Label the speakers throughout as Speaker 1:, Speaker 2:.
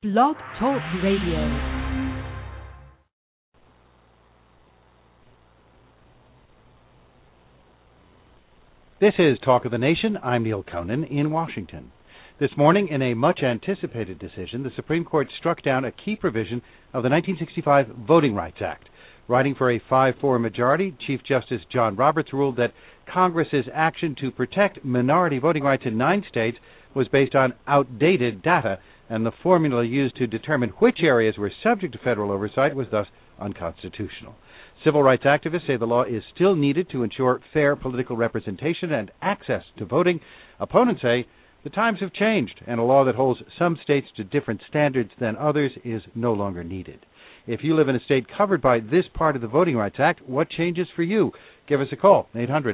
Speaker 1: Blog Talk Radio.
Speaker 2: This is Talk of the Nation. I'm Neil Conan in Washington. This morning, in a much-anticipated decision, the Supreme Court struck down a key provision of the 1965 Voting Rights Act. Writing for a 5-4 majority, Chief Justice John Roberts ruled that Congress's action to protect minority voting rights in 9 states was based on outdated data, and the formula used to determine which areas were subject to federal oversight was thus unconstitutional. Civil rights activists say the law is still needed to ensure fair political representation and access to voting. Opponents say the times have changed, and a law that holds some states to different standards than others is no longer needed. If you live in a state covered by this part of the Voting Rights Act, what changes for you? Give us a call,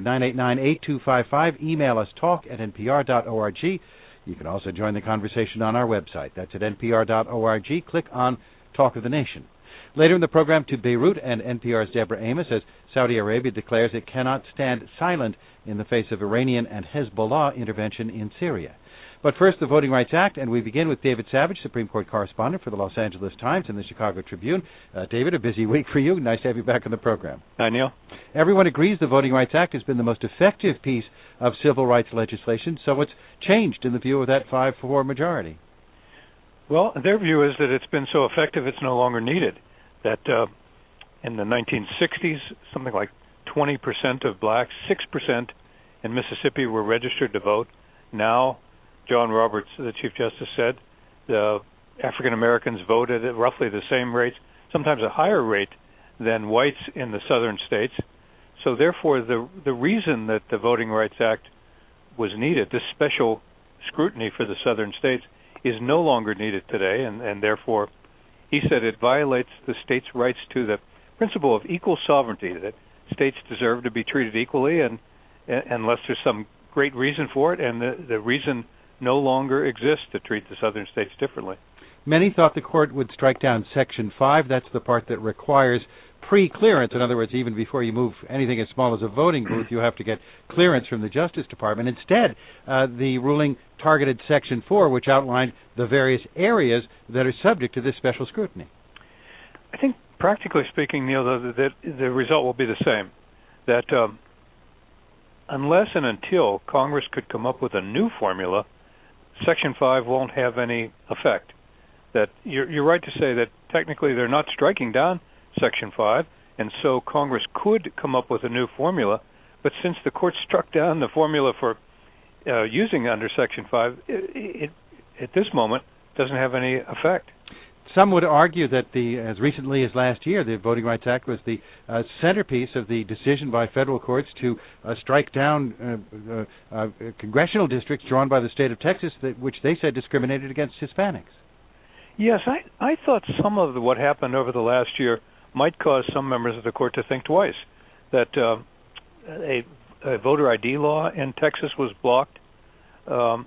Speaker 2: 800-989-8255. Email us talk@npr.org. You can also join the conversation on our website. That's at npr.org. Click on Talk of the Nation. Later in the program, to Beirut, and NPR's Deborah Amos as Saudi Arabia declares it cannot stand silent in the face of Iranian and Hezbollah intervention in Syria. But first, the Voting Rights Act, and we begin with David Savage, Supreme Court correspondent for the Los Angeles Times and the Chicago Tribune. David, a busy week for you. Nice to have you back on the program.
Speaker 3: Hi, Neil.
Speaker 2: Everyone agrees the Voting Rights Act has been the most effective piece of civil rights legislation, so what's changed in the view of that 5-4 majority?
Speaker 3: Well, their view is that it's been so effective it's no longer needed. That in the 1960s, something like 20% of blacks, 6% in Mississippi were registered to vote. Now, John Roberts, the Chief Justice, said the African Americans voted at roughly the same rates, sometimes a higher rate than whites in the southern states. So therefore, the reason that the Voting Rights Act was needed, this special scrutiny for the southern states, is no longer needed today, and therefore, he said it violates the states' rights to the principle of equal sovereignty, that states deserve to be treated equally, and unless there's some great reason for it, and the reason no longer exists to treat the southern states differently.
Speaker 2: Many thought the court would strike down Section 5. That's the part that requires pre-clearance. In other words, even before you move anything as small as a voting booth, you have to get clearance from the Justice Department. Instead, the ruling targeted Section 4, which outlined the various areas that are subject to this special scrutiny.
Speaker 3: I think, practically speaking, Neil, that the result will be the same. That unless and until Congress could come up with a new formula, Section 5 won't have any effect. That you're right to say that technically they're not striking down Section 5, and so Congress could come up with a new formula, but since the court struck down the formula for using under Section 5, it at this moment doesn't have any effect.
Speaker 2: Some would argue that as recently as last year, the Voting Rights Act was the centerpiece of the decision by federal courts to strike down congressional districts drawn by the state of Texas, which they said discriminated against Hispanics. Yes,
Speaker 3: I thought some of what happened over the last year might cause some members of the court to think twice. That a voter ID law in Texas was blocked. As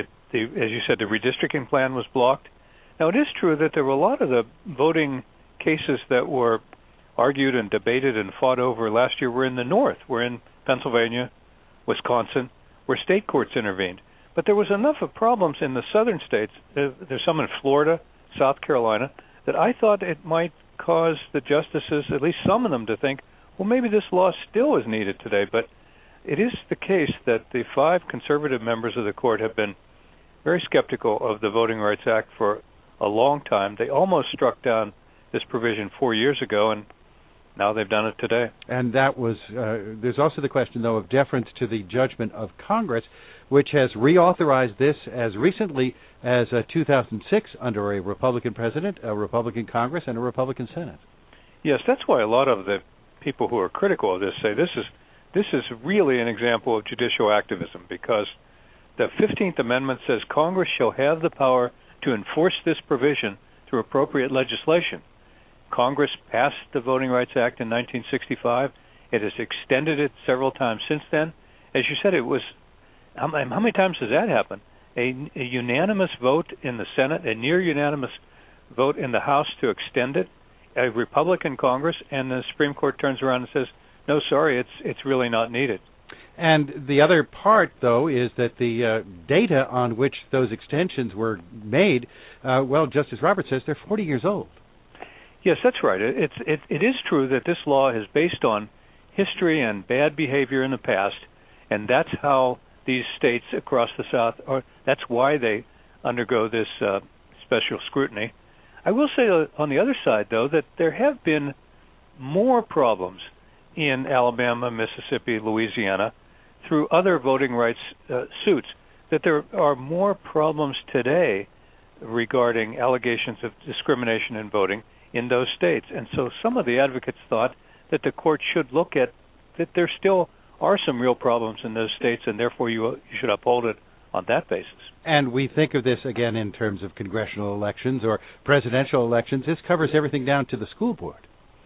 Speaker 3: you said, the redistricting plan was blocked. Now, it is true that there were a lot of the voting cases that were argued and debated and fought over last year were in the north, were in Pennsylvania, Wisconsin, where state courts intervened. But there was enough of problems in the southern states, there's some in Florida, South Carolina, that I thought it might cause the justices, at least some of them, to think, well, maybe this law still is needed today. But it is the case that the 5 conservative members of the court have been very skeptical of the Voting Rights Act for a long time. They almost struck down this provision 4 years ago, and now they've done it today.
Speaker 2: And that was, there's also the question, though, of deference to the judgment of Congress, which has reauthorized this as recently as 2006 under a Republican president, a Republican Congress, and a Republican Senate.
Speaker 3: Yes, that's why a lot of the people who are critical of this say this is really an example of judicial activism, because the 15th Amendment says Congress shall have the power to enforce this provision through appropriate legislation. Congress passed the Voting Rights Act in 1965. It has extended it several times since then. As you said, it was, how many times has that happened? A unanimous vote in the Senate, a near unanimous vote in the House to extend it, a Republican Congress, and the Supreme Court turns around and says, no, sorry, it's really not needed.
Speaker 2: And the other part, though, is that the data on which those extensions were made, Justice Roberts says they're 40 years old.
Speaker 3: Yes, that's right. It is true that this law is based on history and bad behavior in the past, and that's how these states across the South that's why they undergo this special scrutiny. I will say on the other side, though, that there have been more problems in Alabama, Mississippi, Louisiana through other voting rights suits, that there are more problems today regarding allegations of discrimination in voting in those states. And so some of the advocates thought that the court should look at that there still are some real problems in those states, and therefore you should uphold it on that basis.
Speaker 2: And we think of this, again, in terms of congressional elections or presidential elections. This covers everything down to the school board.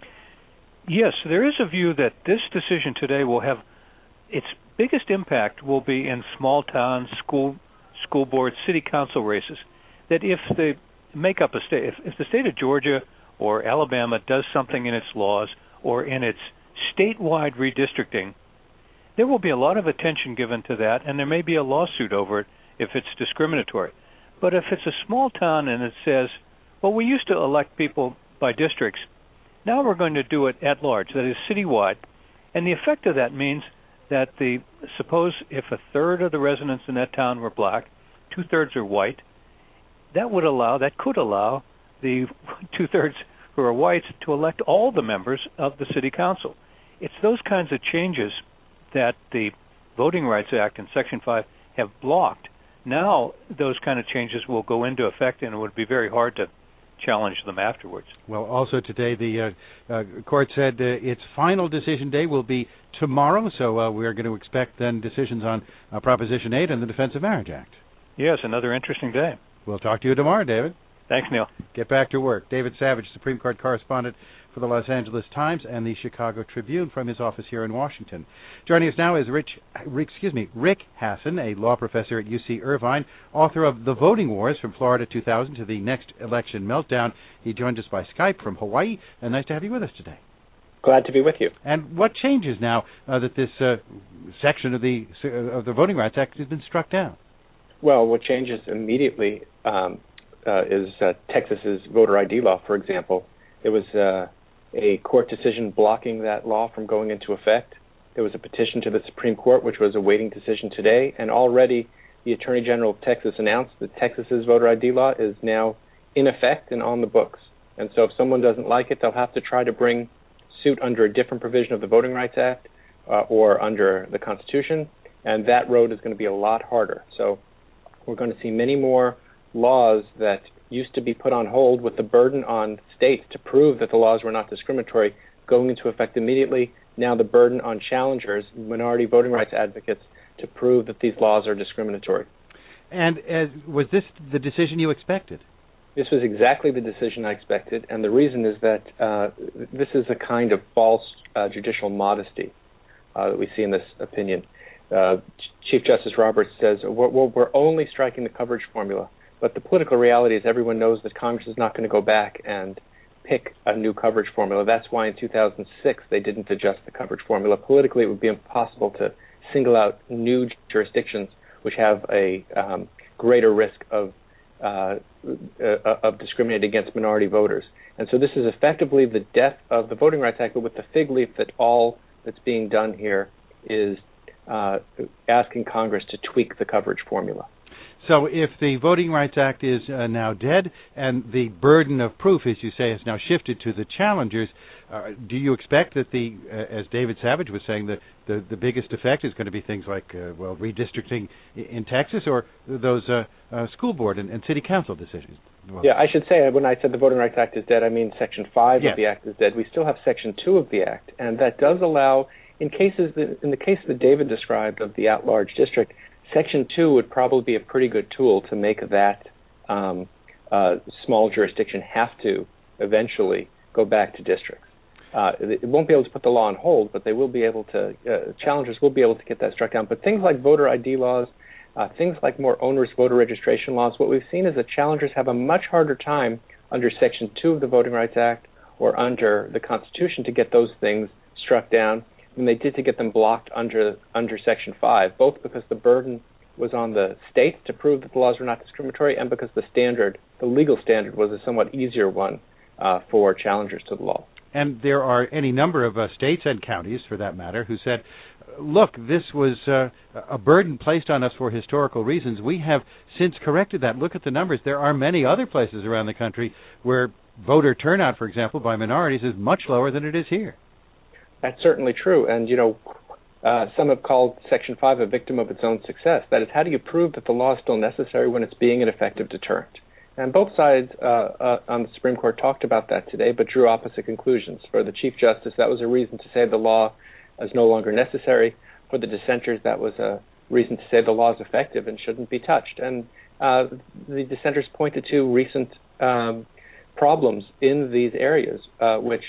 Speaker 3: Yes, there is a view that this decision today will have its biggest impact will be in small towns, school board, city council races. That if they make up a state, if the state of Georgia or Alabama does something in its laws or in its statewide redistricting, there will be a lot of attention given to that, and there may be a lawsuit over it if it's discriminatory. But if it's a small town and it says, well, we used to elect people by districts, now we're going to do it at large, that is citywide, and the effect of that means that suppose if a third of the residents in that town were black, 2/3 are white, that could allow the 2/3 who are whites to elect all the members of the city council. It's those kinds of changes that the Voting Rights Act and Section 5 have blocked. Now those kind of changes will go into effect, and it would be very hard to challenge them afterwards.
Speaker 2: Well, also today the court said its final decision day will be tomorrow, so we're going to expect then decisions on Proposition 8 and the Defense of Marriage Act.
Speaker 3: Yes, another interesting day.
Speaker 2: We'll talk to you tomorrow, David.
Speaker 3: Thanks, Neil.
Speaker 2: Get back to work. David Savage, Supreme Court correspondent for the Los Angeles Times and the Chicago Tribune from his office here in Washington. Joining us now is Rick Hasen, a law professor at UC Irvine, author of The Voting Wars from Florida 2000 to the Next Election Meltdown. He joined us by Skype from Hawaii, and nice to have you with us today.
Speaker 4: Glad to be with you.
Speaker 2: And what changes now that this section of the Voting Rights Act has been struck down?
Speaker 4: Well, what changes immediately is Texas's voter ID law, for example. There was a court decision blocking that law from going into effect. There was a petition to the Supreme Court, which was awaiting decision today, and already the Attorney General of Texas announced that Texas's voter ID law is now in effect and on the books. And so if someone doesn't like it, they'll have to try to bring suit under a different provision of the Voting Rights Act or under the Constitution, and that road is going to be a lot harder. So we're going to see many more laws that used to be put on hold with the burden on states to prove that the laws were not discriminatory going into effect immediately. Now the burden on challengers, minority voting rights advocates, to prove that these laws are discriminatory.
Speaker 2: And was this the decision you expected?
Speaker 4: This was exactly the decision I expected, and the reason is that this is a kind of false judicial modesty that we see in this opinion. Chief Justice Roberts says, we're only striking the coverage formula. But the political reality is everyone knows that Congress is not going to go back and pick a new coverage formula. That's why in 2006 they didn't adjust the coverage formula. Politically, it would be impossible to single out new jurisdictions which have a greater risk of discriminating against minority voters. And so this is effectively the death of the Voting Rights Act, but with the fig leaf that all that's being done here is asking Congress to tweak the coverage formula.
Speaker 2: So if the Voting Rights Act is now dead and the burden of proof, as you say, has now shifted to the challengers, do you expect that as David Savage was saying, the biggest effect is going to be things like, redistricting in Texas or those school board and city council decisions?
Speaker 4: Yeah, I should say when I said the Voting Rights Act is dead, I mean Section 5 of the Act is dead. We still have Section 2 of the Act, and that does allow, in the case that David described of the at-large district, Section 2 would probably be a pretty good tool to make that small jurisdiction have to eventually go back to districts. It won't be able to put the law on hold, but they will be able to, challengers will be able to get that struck down. But things like voter ID laws, things like more onerous voter registration laws, what we've seen is that challengers have a much harder time under Section 2 of the Voting Rights Act or under the Constitution to get those things struck down. than they did to get them blocked under Section 5, both because the burden was on the states to prove that the laws were not discriminatory and because the legal standard was a somewhat easier one for challengers to the law.
Speaker 2: And there are any number of states and counties, for that matter, who said, look, this was a burden placed on us for historical reasons. We have since corrected that. Look at the numbers. There are many other places around the country where voter turnout, for example, by minorities is much lower than it is here.
Speaker 4: That's certainly true. And, some have called Section 5 a victim of its own success. That is, how do you prove that the law is still necessary when it's being an effective deterrent? And both sides on the Supreme Court talked about that today, but drew opposite conclusions. For the Chief Justice, that was a reason to say the law is no longer necessary. For the dissenters, that was a reason to say the law is effective and shouldn't be touched. And the dissenters pointed to recent problems in these areas, which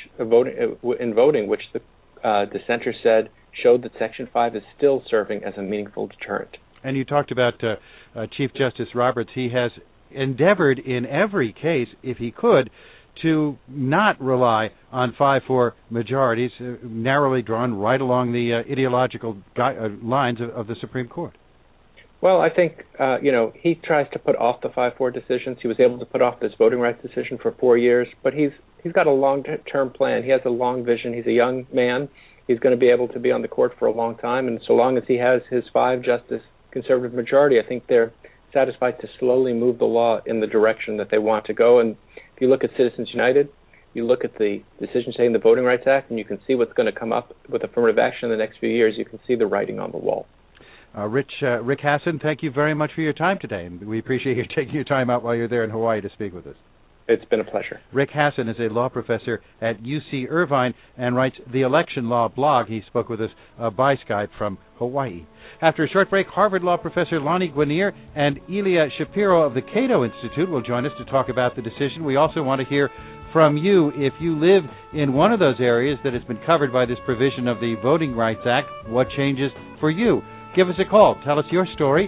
Speaker 4: the dissenters said showed that Section 5 is still serving as a meaningful deterrent.
Speaker 2: And you talked about Chief Justice Roberts. He has endeavored in every case, if he could, to not rely on 5-4 majorities narrowly drawn right along the ideological lines of the Supreme Court.
Speaker 4: Well, I think, he tries to put off the 5-4 decisions. He was able to put off this voting rights decision for 4 years, but he's got a long-term plan. He has a long vision. He's a young man. He's going to be able to be on the court for a long time, and so long as he has his 5-justice conservative majority, I think they're satisfied to slowly move the law in the direction that they want to go. And if you look at Citizens United, you look at the decision saying the Voting Rights Act, and you can see what's going to come up with affirmative action in the next few years. You can see the writing on the wall.
Speaker 2: Rick Hasen, thank you very much for your time today, and we appreciate you taking your time out while you're there in Hawaii to speak with us.
Speaker 4: It's been a pleasure.
Speaker 2: Rick Hasen is a law professor at UC Irvine and writes the Election Law blog. He spoke with us by Skype from Hawaii. After a short break, Harvard Law professor Lani Guinier and Ilya Shapiro of the Cato Institute will join us to talk about the decision. We also want to hear from you. If you live in one of those areas that has been covered by this provision of the Voting Rights Act, what changes for you? Give us a call. Tell us your story.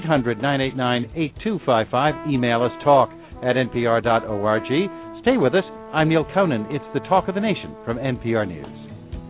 Speaker 2: 800-989-8255. Email us talk@npr.org. Stay with us. I'm Neil Conan. It's the Talk of the Nation from NPR News.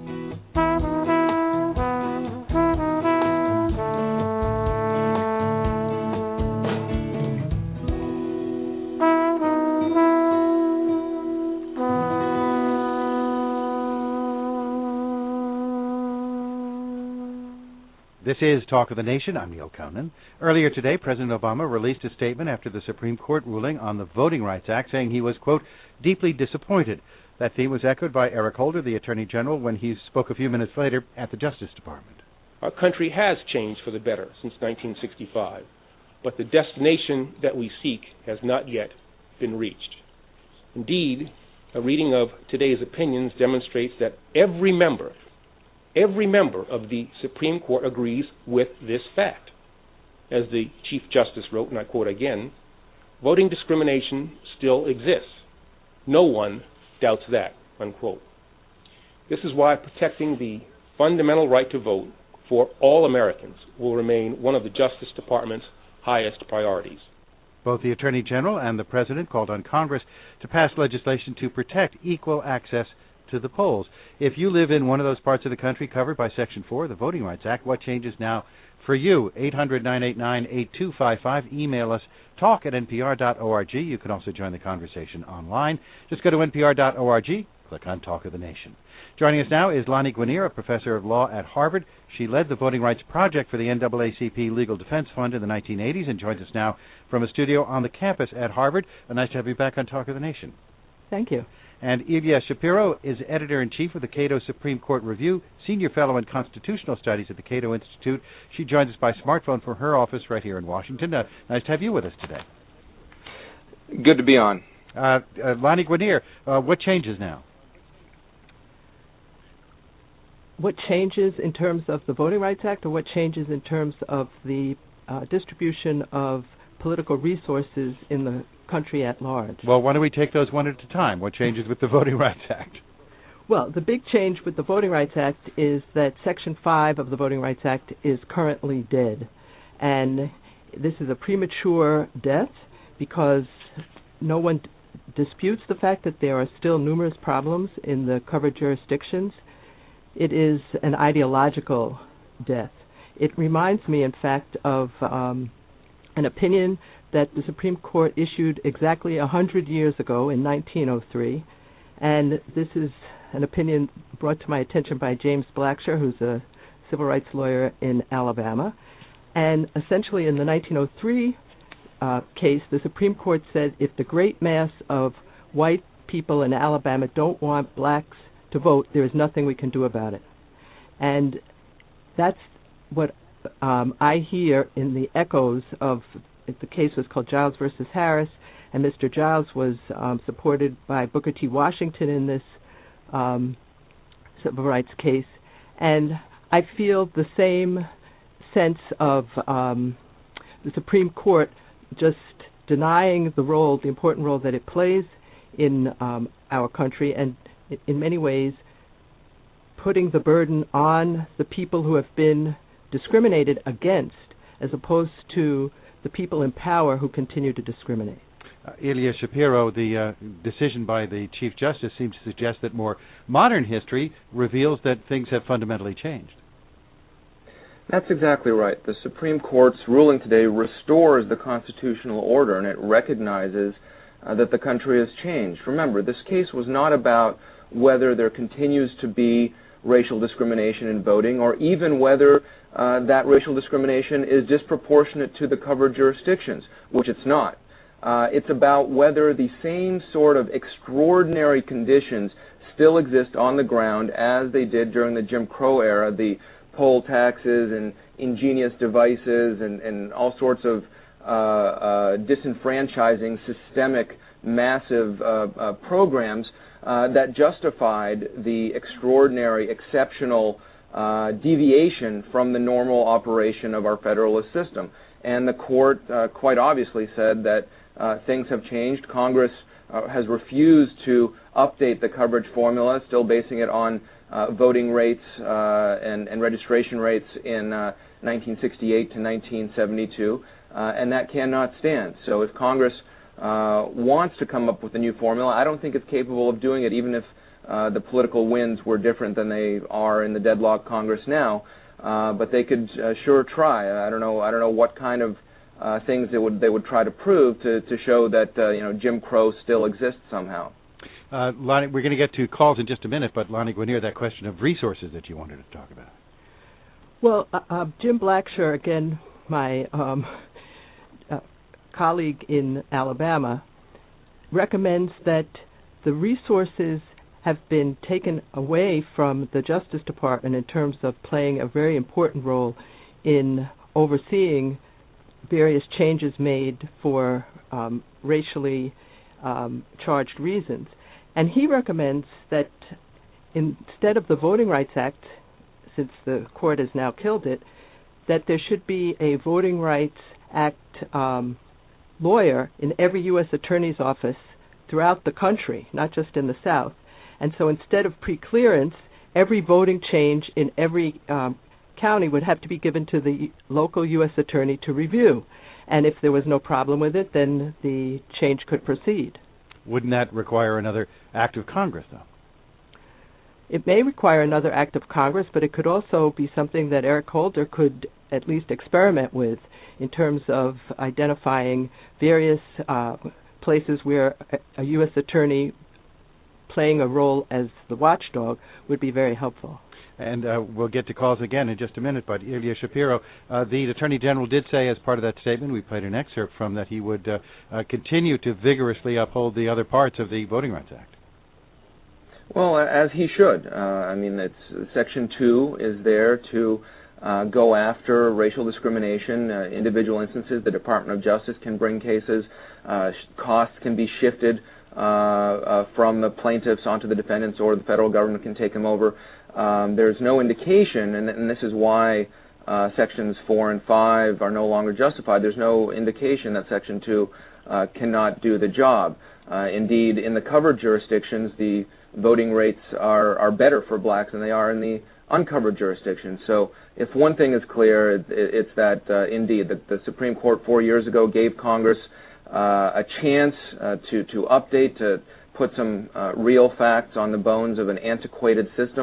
Speaker 2: This is Talk of the Nation. I'm Neil Conan. Earlier today, President Obama released a statement after the Supreme Court ruling on the Voting Rights Act, saying he was, quote, deeply disappointed. That theme was echoed by Eric Holder, the Attorney General, when he spoke a few minutes later at the Justice Department.
Speaker 5: Our country has changed for the better since 1965, but the destination that we seek has not yet been reached. Indeed, a reading of today's opinions demonstrates that every member of the Supreme Court agrees with this fact. As the Chief Justice wrote, and I quote again, voting discrimination still exists. No one doubts that, unquote. This is why protecting the fundamental right to vote for all Americans will remain one of the Justice Department's highest priorities.
Speaker 2: Both the Attorney General and the President called on Congress to pass legislation to protect equal access to the polls. If you live in one of those parts of the country covered by Section 4 of the Voting Rights Act, what changes now for you? 800-989-8255. Email us, talk@npr.org. You can also join the conversation online. Just go to npr.org, click on Talk of the Nation. Joining us now is Lani Guinier, a professor of law at Harvard. She led the Voting Rights Project for the NAACP Legal Defense Fund in the 1980s and joins us now from a studio on the campus at Harvard. Nice to have you back on Talk of the Nation.
Speaker 6: Thank you.
Speaker 2: And Ilya Shapiro is editor-in-chief of the Cato Supreme Court Review, senior fellow in constitutional studies at the Cato Institute. She joins us by smartphone from her office right here in Washington. Nice to have you with us today.
Speaker 7: Good to be on.
Speaker 2: Lani Guinier, what changes now?
Speaker 6: What changes in terms of the Voting Rights Act, or what changes in terms of the distribution of political resources in the country at large?
Speaker 2: Well, why don't we take those one at a time? What changes with the Voting Rights Act?
Speaker 6: Well, the big change with the Voting Rights Act is that Section 5 of the Voting Rights Act is currently dead. And this is a premature death because no one disputes the fact that there are still numerous problems in the covered jurisdictions. it is an ideological death. It reminds me, in fact, of an opinion that the Supreme Court issued exactly 100 years ago in 1903, and this is an opinion brought to my attention by James Blacksher, who's a civil rights lawyer in Alabama. And essentially in the 1903 case, the Supreme Court said if the great mass of white people in Alabama don't want blacks to vote, there is nothing we can do about it. And that's what I hear in the echoes of, the case was called Giles versus Harris, and Mr. Giles was supported by Booker T. Washington in this civil rights case. And I feel the same sense of the Supreme Court just denying the role, the important role that it plays in our country, and in many ways putting the burden on the people who have been discriminated against, as opposed to the people in power who continue to discriminate.
Speaker 2: Ilya Shapiro, the decision by the Chief Justice seems to suggest that more modern history reveals that things have fundamentally changed.
Speaker 7: That's exactly right. The Supreme Court's ruling today restores the constitutional order, and it recognizes that the country has changed. Remember, this case was not about whether there continues to be racial discrimination in voting, or even whether that racial discrimination is disproportionate to the covered jurisdictions, which it's not. It's about whether the same sort of extraordinary conditions still exist on the ground as they did during the Jim Crow era, the poll taxes and ingenious devices and all sorts of disenfranchising, systemic, massive programs that justified the extraordinary, exceptional deviation from the normal operation of our federalist system. And the court quite obviously said that things have changed. Congress has refused to update the coverage formula, still basing it on voting rates and registration rates in 1968 to 1972, and that cannot stand. So if Congress wants to come up with a new formula, I don't think it's capable of doing it, even if the political winds were different than they are in the deadlocked Congress now. But they could sure try. I don't know what kind of things they would try to prove to show that Jim Crow still exists somehow.
Speaker 2: Lonnie, we're going to get to calls in just a minute, but Lonnie Guinier, that question of resources that you wanted to talk about.
Speaker 6: Well, Jim Blacksher, again, my colleague in Alabama, recommends that the resources have been taken away from the Justice Department in terms of playing a very important role in overseeing various changes made for racially charged reasons. And he recommends that instead of the Voting Rights Act, since the court has now killed it, that there should be a Voting Rights Act lawyer in every U.S. Attorney's office throughout the country, not just in the South. And so instead of preclearance, every voting change in every county would have to be given to the local U.S. attorney to review. And if there was no problem with it, then the change could proceed.
Speaker 2: Wouldn't that require another act of Congress, though?
Speaker 6: It may require another act of Congress, but it could also be something that Eric Holder could at least experiment with in terms of identifying various places where a U.S. attorney playing a role as the watchdog would be very helpful.
Speaker 2: And we'll get to calls again in just a minute, but Ilya Shapiro, the Attorney General did say as part of that statement, we played an excerpt from, that he would continue to vigorously uphold the other parts of the Voting Rights Act.
Speaker 7: Well, as he should. I mean, Section 2 is there to go after racial discrimination, individual instances. The Department of Justice can bring cases. Costs can be shifted from the plaintiffs onto the defendants, or the federal government can take them over. There's no indication, and this is why Sections 4 and 5 are no longer justified. There's no indication that Section 2 cannot do the job. Indeed, in the covered jurisdictions, the voting rates are better for blacks than they are in the uncovered jurisdictions. So if one thing is clear, it's that, indeed, the Supreme Court 4 years ago gave Congress a chance to update, to put some real facts on the bones of an antiquated system,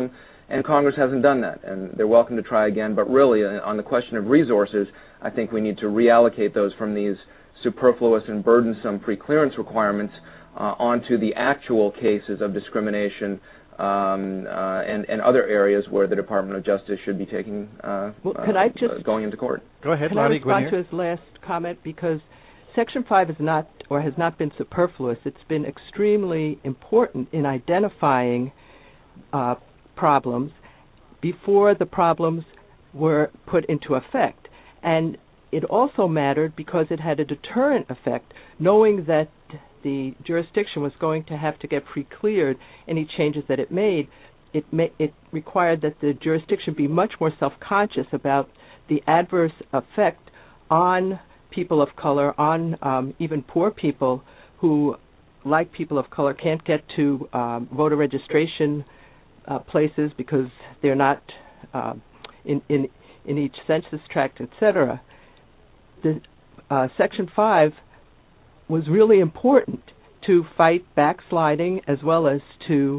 Speaker 7: and Congress hasn't done that, and they're welcome to try again. But really, on the question of resources, I think we need to reallocate those from these superfluous and burdensome pre-clearance requirements onto the actual cases of discrimination and other areas where the Department of Justice should be taking going into court.
Speaker 2: Go ahead,
Speaker 6: Can I respond to his last comment? Because Section 5 is not or has not been superfluous. It's been extremely important in identifying problems before the problems were put into effect. And it also mattered because it had a deterrent effect, knowing that the jurisdiction was going to have to get pre-cleared any changes that it made. It required that the jurisdiction be much more self-conscious about the adverse effect on people of color, on even poor people who, like people of color, can't get to voter registration places because they're not in each census tract, etc. The Section 5 was really important to fight backsliding as well as to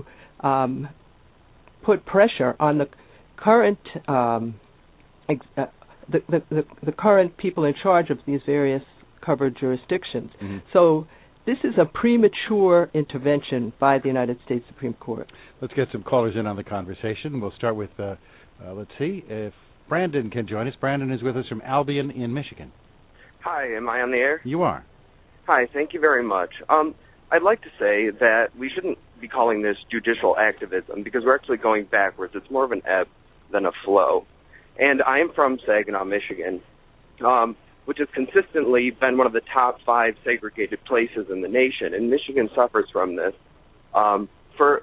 Speaker 6: put pressure on the current the current people in charge of these various covered jurisdictions. Mm-hmm. So this is a premature intervention by the United States Supreme Court.
Speaker 2: Let's get some callers in on the conversation. We'll start with, let's see, if Brandon can join us. Brandon is with us from Albion in Michigan.
Speaker 8: Hi, am I on the air?
Speaker 2: You are.
Speaker 8: Hi, thank you very much. I'd like to say that we shouldn't be calling this judicial activism because we're actually going backwards. It's more of an ebb than a flow. And I am from Saginaw, Michigan, which has consistently been one of the top 5 segregated places in the nation. And Michigan suffers from this for,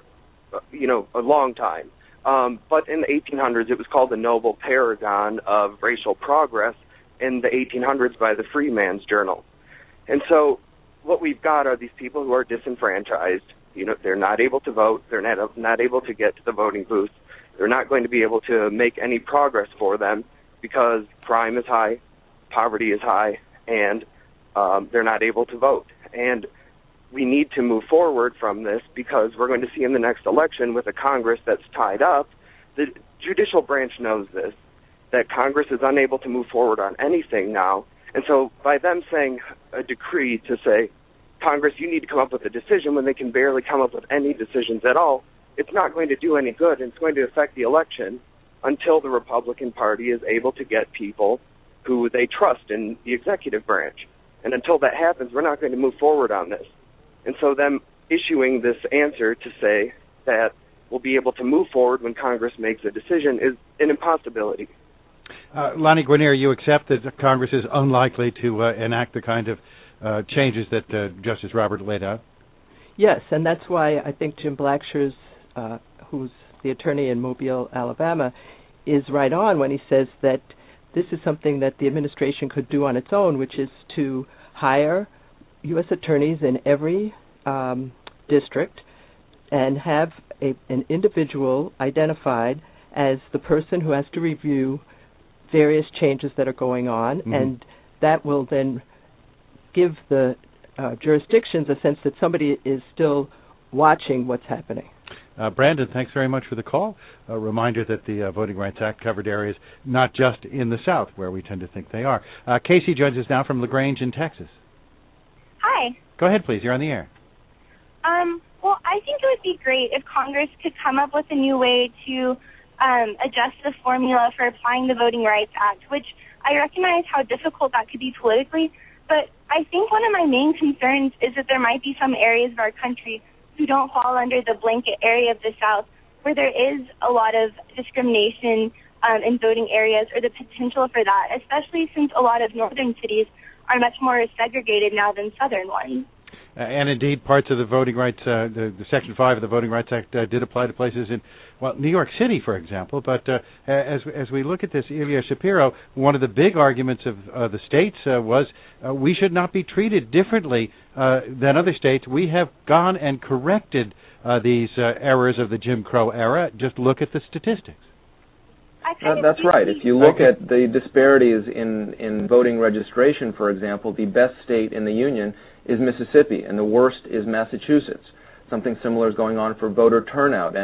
Speaker 8: a long time. But in the 1800s, it was called the noble paragon of racial progress in the 1800s by the Freeman's Journal. And so what we've got are these people who are disenfranchised. They're not able to vote. They're not able to get to the voting booth. They're not going to be able to make any progress for them because crime is high, poverty is high, and they're not able to vote. And we need to move forward from this because we're going to see in the next election with a Congress that's tied up. The judicial branch knows this, that Congress is unable to move forward on anything now. And so by them saying a decree to say, Congress, you need to come up with a decision when they can barely come up with any decisions at all, it's not going to do any good, and it's going to affect the election until the Republican Party is able to get people who they trust in the executive branch. And until that happens, we're not going to move forward on this. And so them issuing this answer to say that we'll be able to move forward when Congress makes a decision is an impossibility.
Speaker 2: Lonnie Guarnier, you accept that Congress is unlikely to enact the kind of changes that Justice Robert laid out?
Speaker 6: Yes, and that's why I think Jim Blackshear's, who's the attorney in Mobile, Alabama, is right on when he says that this is something that the administration could do on its own, which is to hire U.S. attorneys in every district and have an individual identified as the person who has to review various changes that are going on, mm-hmm. and that will then give the jurisdictions a sense that somebody is still watching what's happening.
Speaker 2: Brandon, thanks very much for the call. A reminder that the Voting Rights Act covered areas not just in the South, where we tend to think they are. Casey joins us now from LaGrange in Texas.
Speaker 9: Hi.
Speaker 2: Go ahead, please. You're on the air.
Speaker 9: Well, I think it would be great if Congress could come up with a new way to adjust the formula for applying the Voting Rights Act, which I recognize how difficult that could be politically, but I think one of my main concerns is that there might be some areas of our country who don't fall under the blanket area of the South where there is a lot of discrimination in voting areas or the potential for that, especially since a lot of northern cities are much more segregated now than southern ones.
Speaker 2: And indeed, parts of the Voting Rights, the Section 5 of the Voting Rights Act did apply to places in, New York City, for example. But as we look at this, Ilya Shapiro, one of the big arguments of the states was we should not be treated differently than other states. We have gone and corrected these errors of the Jim Crow era. Just look at the statistics.
Speaker 7: That's right. If you look at the disparities in voting registration, for example, the best state in the union is Mississippi, and the worst is Massachusetts. Something similar is going on for voter turnout, and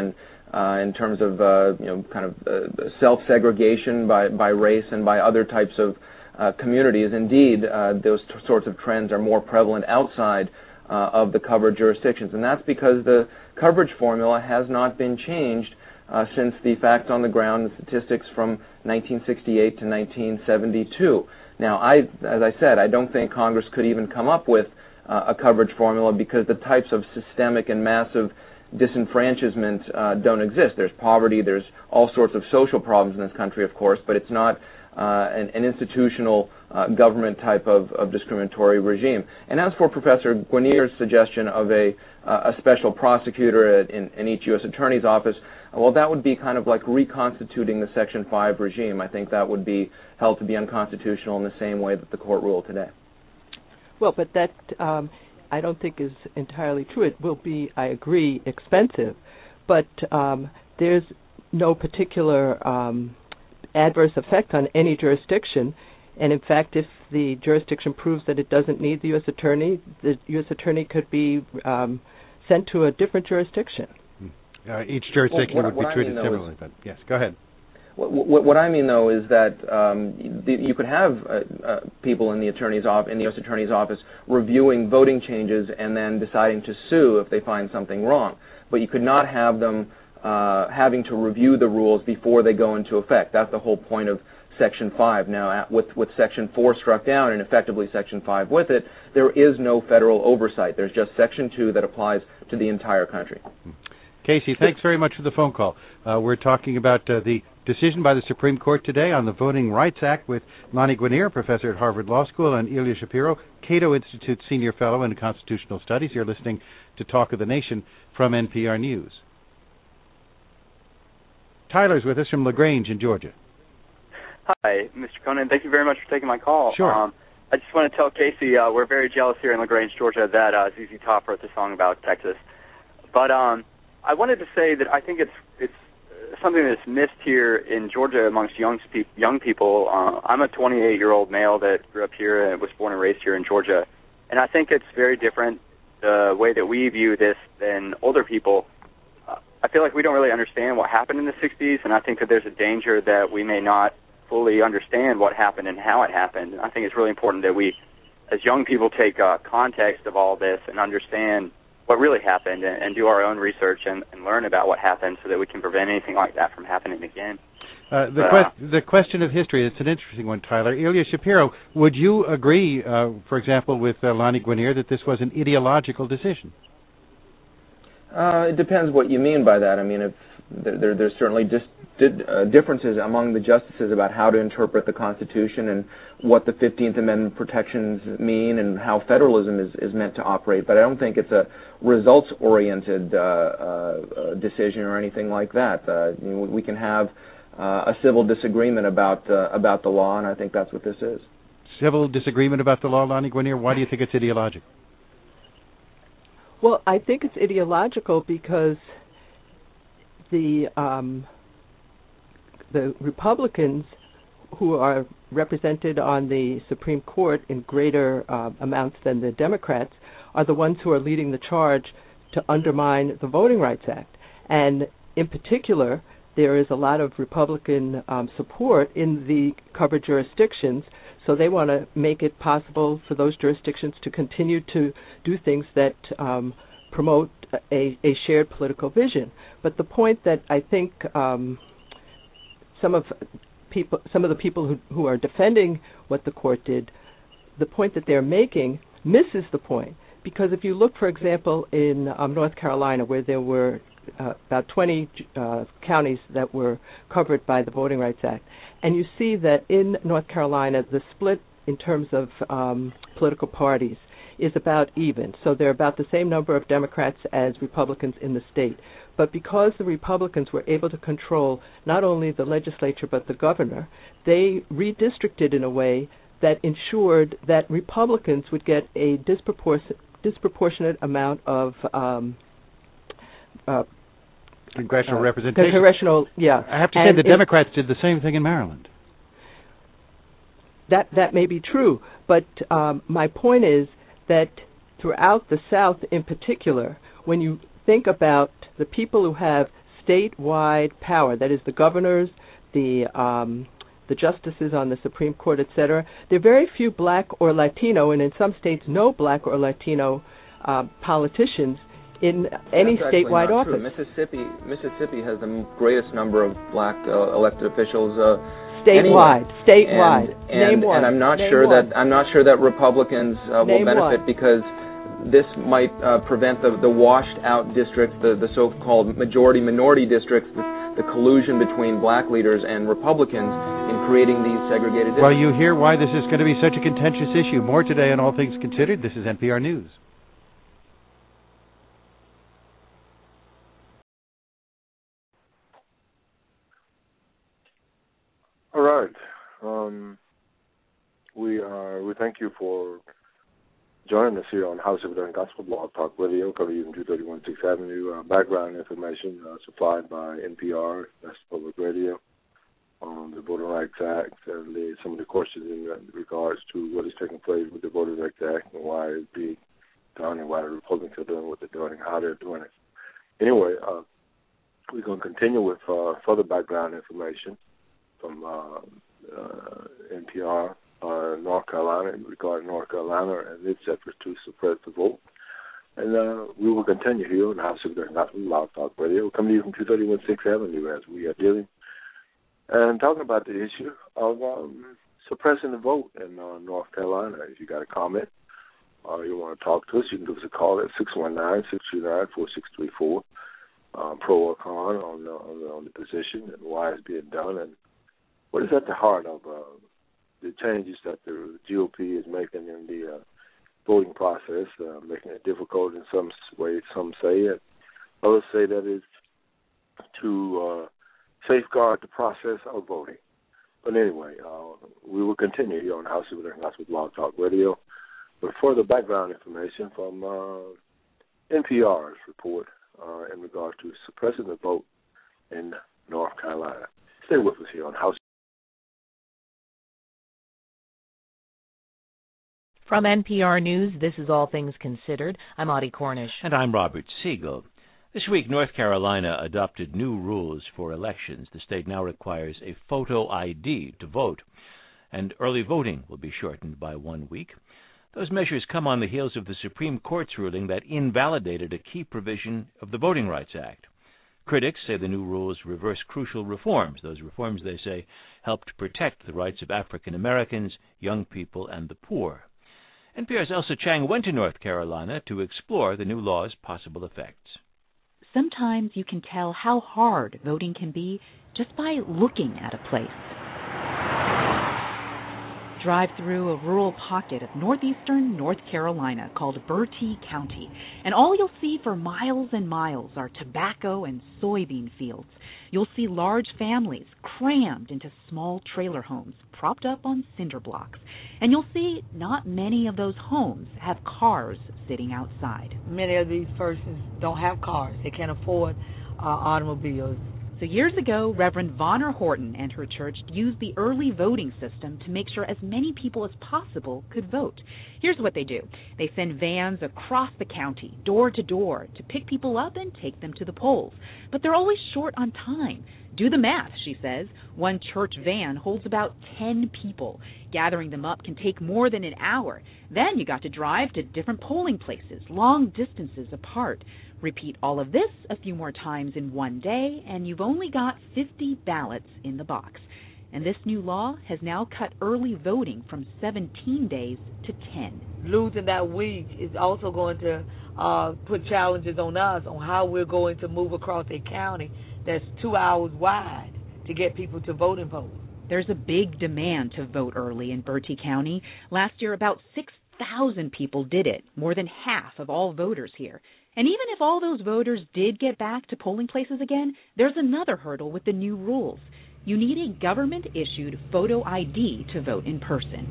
Speaker 7: in terms of kind of self-segregation by race and by other types of communities. Indeed, those sorts of trends are more prevalent outside of the covered jurisdictions, and that's because the coverage formula has not been changed since the facts on the ground and statistics from 1968 to 1972. Now, as I said, I don't think Congress could even come up with a coverage formula because the types of systemic and massive disenfranchisement don't exist. There's poverty, there's all sorts of social problems in this country, of course, but it's not an institutional government type of discriminatory regime. And as for Professor Guinier's suggestion of a special prosecutor in each U.S. Attorney's office, well, that would be kind of like reconstituting the Section 5 regime. I think that would be held to be unconstitutional in the same way that the court ruled today.
Speaker 6: Well, but that I don't think is entirely true. It will be, I agree, expensive, but there's no particular adverse effect on any jurisdiction. And in fact, if the jurisdiction proves that it doesn't need the U.S. attorney could be sent to a different jurisdiction.
Speaker 2: Each jurisdiction would be treated similarly. But yes, go ahead.
Speaker 7: What I mean, though, is that you could have people in the U.S. Attorney's office reviewing voting changes and then deciding to sue if they find something wrong. But you could not have them having to review the rules before they go into effect. That's the whole point of Section 5. Now, with Section 4 struck down and effectively Section 5 with it, there is no federal oversight. There's just Section 2 that applies to the entire country.
Speaker 2: Casey, thanks very much for the phone call. We're talking about the decision by the Supreme Court today on the Voting Rights Act with Lani Guinier, professor at Harvard Law School, and Ilya Shapiro, Cato Institute Senior Fellow in Constitutional Studies. You're listening to Talk of the Nation from NPR News. Tyler's with us from LaGrange in Georgia.
Speaker 10: Hi, Mr. Conan. Thank you very much for taking my call.
Speaker 2: Sure.
Speaker 10: I just want to tell Casey we're very jealous here in LaGrange, Georgia, that ZZ Top wrote the song about Texas. But I wanted to say that I think it's something that's missed here in Georgia amongst young people. I'm a 28-year-old male that grew up here and was born and raised here in Georgia, and I think it's very different the way that we view this than older people. I feel like we don't really understand what happened in the 60s, and I think that there's a danger that we may not fully understand what happened and how it happened. And I think it's really important that we, as young people, take context of all this and understand what really happened and do our own research and learn about what happened so that we can prevent anything like that from happening again.
Speaker 2: The question of history, it's an interesting one, Tyler. Ilya Shapiro, would you agree, for example, with Lani Guinier that this was an ideological decision?
Speaker 7: It depends what you mean by that. I mean, if there's certainly differences among the justices about how to interpret the Constitution and what the 15th Amendment protections mean and how federalism is meant to operate. But I don't think it's a results-oriented decision or anything like that. We can have a civil disagreement about the law, and I think that's what this is.
Speaker 2: Civil disagreement about the law, Lani Guinier? Why do you think it's ideological?
Speaker 6: Well, I think it's ideological because the Republicans who are represented on the Supreme Court in greater amounts than the Democrats are the ones who are leading the charge to undermine the Voting Rights Act. And in particular, there is a lot of Republican support in the covered jurisdictions, so they want to make it possible for those jurisdictions to continue to do things that promote a shared political vision. But the point that I think some of the people who are defending what the court did, the point that they're making misses the point. Because if you look, for example, in North Carolina, where there were about 20 counties that were covered by the Voting Rights Act, and you see that in North Carolina, the split in terms of political parties is about even. So there are about the same number of Democrats as Republicans in the state. But because the Republicans were able to control not only the legislature but the governor, they redistricted in a way that ensured that Republicans would get a disproportionate amount of
Speaker 2: congressional representation.
Speaker 6: I
Speaker 2: have to say the Democrats did the same thing in Maryland.
Speaker 6: That may be true, but my point is that throughout the South in particular, when you think about the people who have statewide power. That is, the governors, the justices on the Supreme Court, etc. There are very few black or Latino, and in some states no black or Latino politicians in any statewide office.
Speaker 7: Mississippi has the greatest number of black elected officials
Speaker 6: statewide.
Speaker 7: Name one. And I'm not sure that Republicans will benefit because this might prevent the washed out districts, the so-called majority minority districts, the collusion between black leaders and Republicans in creating these segregated districts.
Speaker 2: Well, you hear why this is going to be such a contentious issue. More today on All Things Considered. This is NPR News.
Speaker 11: All right. We thank you for joining us here on House of Learning Gospel Blog Talk Radio, coming from 231 6th Avenue. Background information supplied by NPR, that's Public Radio, on the Voting Rights Act, and some of the questions in regards to what is taking place with the Voting Rights Act and why it's being done and why the Republicans are doing what they're doing and how they're doing it. Anyway, we're going to continue with further background information from NPR, North Carolina, regarding North Carolina and its efforts to suppress the vote. And we will continue here on the House of Gospel Blog Talk Radio, coming to you from 231 6th Avenue, as we are dealing and talking about the issue of suppressing the vote in North Carolina. If you got a comment or you want to talk to us, you can give us a call at 619-629-4634, pro or con on the position and why it's being done and what is at the heart of the changes that the GOP is making in the voting process, making it difficult in some ways, some say it. Others say that it's to safeguard the process of voting. But anyway, we will continue here on House of Learning Gospel Blog Talk Radio with further background information from NPR's report in regard to suppressing the vote in North Carolina. Stay with us here on House.
Speaker 12: From NPR News, this is All Things Considered. I'm Audie Cornish.
Speaker 13: And I'm Robert Siegel. This week, North Carolina adopted new rules for elections. The state now requires a photo ID to vote, and early voting will be shortened by 1 week. Those measures come on the heels of the Supreme Court's ruling that invalidated a key provision of the Voting Rights Act. Critics say the new rules reverse crucial reforms. Those reforms, they say, help to protect the rights of African Americans, young people, and the poor. NPR's Elsa Chang went to North Carolina to explore the new law's possible effects.
Speaker 14: Sometimes you can tell how hard voting can be just by looking at a place. Drive through a rural pocket of northeastern North Carolina called Bertie County, and all you'll see for miles and miles are tobacco and soybean fields. You'll see large families crammed into small trailer homes propped up on cinder blocks, and you'll see not many of those homes have cars sitting outside.
Speaker 15: Many of these persons don't have cars. They can't afford automobiles.
Speaker 14: So years ago, Reverend Vonner Horton and her church used the early voting system to make sure as many people as possible could vote. Here's what they do. They send vans across the county, door to door, to pick people up and take them to the polls. But they're always short on time. Do the math, she says. One church van holds about 10 people. Gathering them up can take more than an hour. Then you got to drive to different polling places, long distances apart. Repeat all of this a few more times in one day, and you've only got 50 ballots in the box. And this new law has now cut early voting from 17 days to 10.
Speaker 15: Losing that week is also going to put challenges on us on how we're going to move across a county that's 2 hours wide to get people to voting polls.
Speaker 14: There's a big demand to vote early in Bertie County. Last year, about 6,000 people did it, more than half of all voters here. And even if all those voters did get back to polling places again, there's another hurdle with the new rules. You need a government-issued photo ID to vote in person.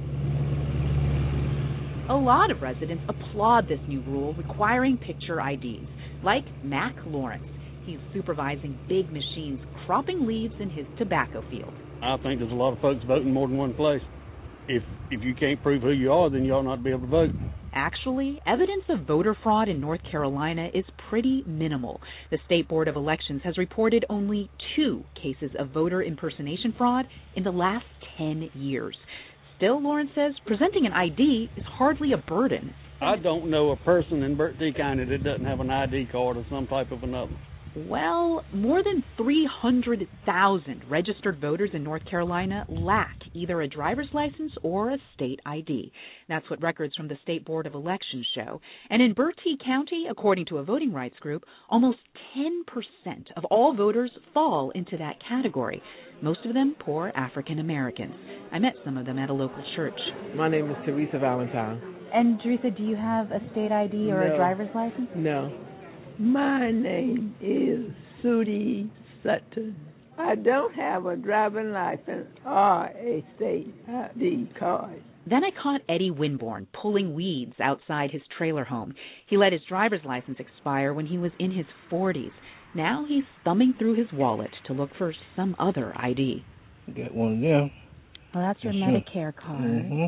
Speaker 14: A lot of residents applaud this new rule requiring picture IDs, like Mac Lawrence. He's supervising big machines cropping leaves in his tobacco field.
Speaker 16: I think there's a lot of folks voting more than one place. If you can't prove who you are, then you ought not be able to vote.
Speaker 14: Actually, evidence of voter fraud in North Carolina is pretty minimal. The State Board of Elections has reported only 2 cases of voter impersonation fraud in the last 10 years. Still, Lawrence says presenting an ID is hardly a burden.
Speaker 16: I don't know a person in Berkeley County that doesn't have an ID card or some type of another.
Speaker 14: Well, more than 300,000 registered voters in North Carolina lack either a driver's license or a state ID. That's what records from the State Board of Elections show. And in Berkeley County, according to a voting rights group, almost 10% of all voters fall into that category, most of them poor African Americans. I met some of them at a local church.
Speaker 17: My name is Teresa Valentine.
Speaker 18: And Teresa, do you have a state ID or a driver's license?
Speaker 17: No.
Speaker 19: My name is Sudie Sutton. I don't have a driving license or a state ID card.
Speaker 14: Then I caught Eddie Winborn pulling weeds outside his trailer home. He let his driver's license expire when he was in his 40s. Now he's thumbing through his wallet to look for some other ID.
Speaker 20: Got one of them.
Speaker 18: Well, that's your Medicare card.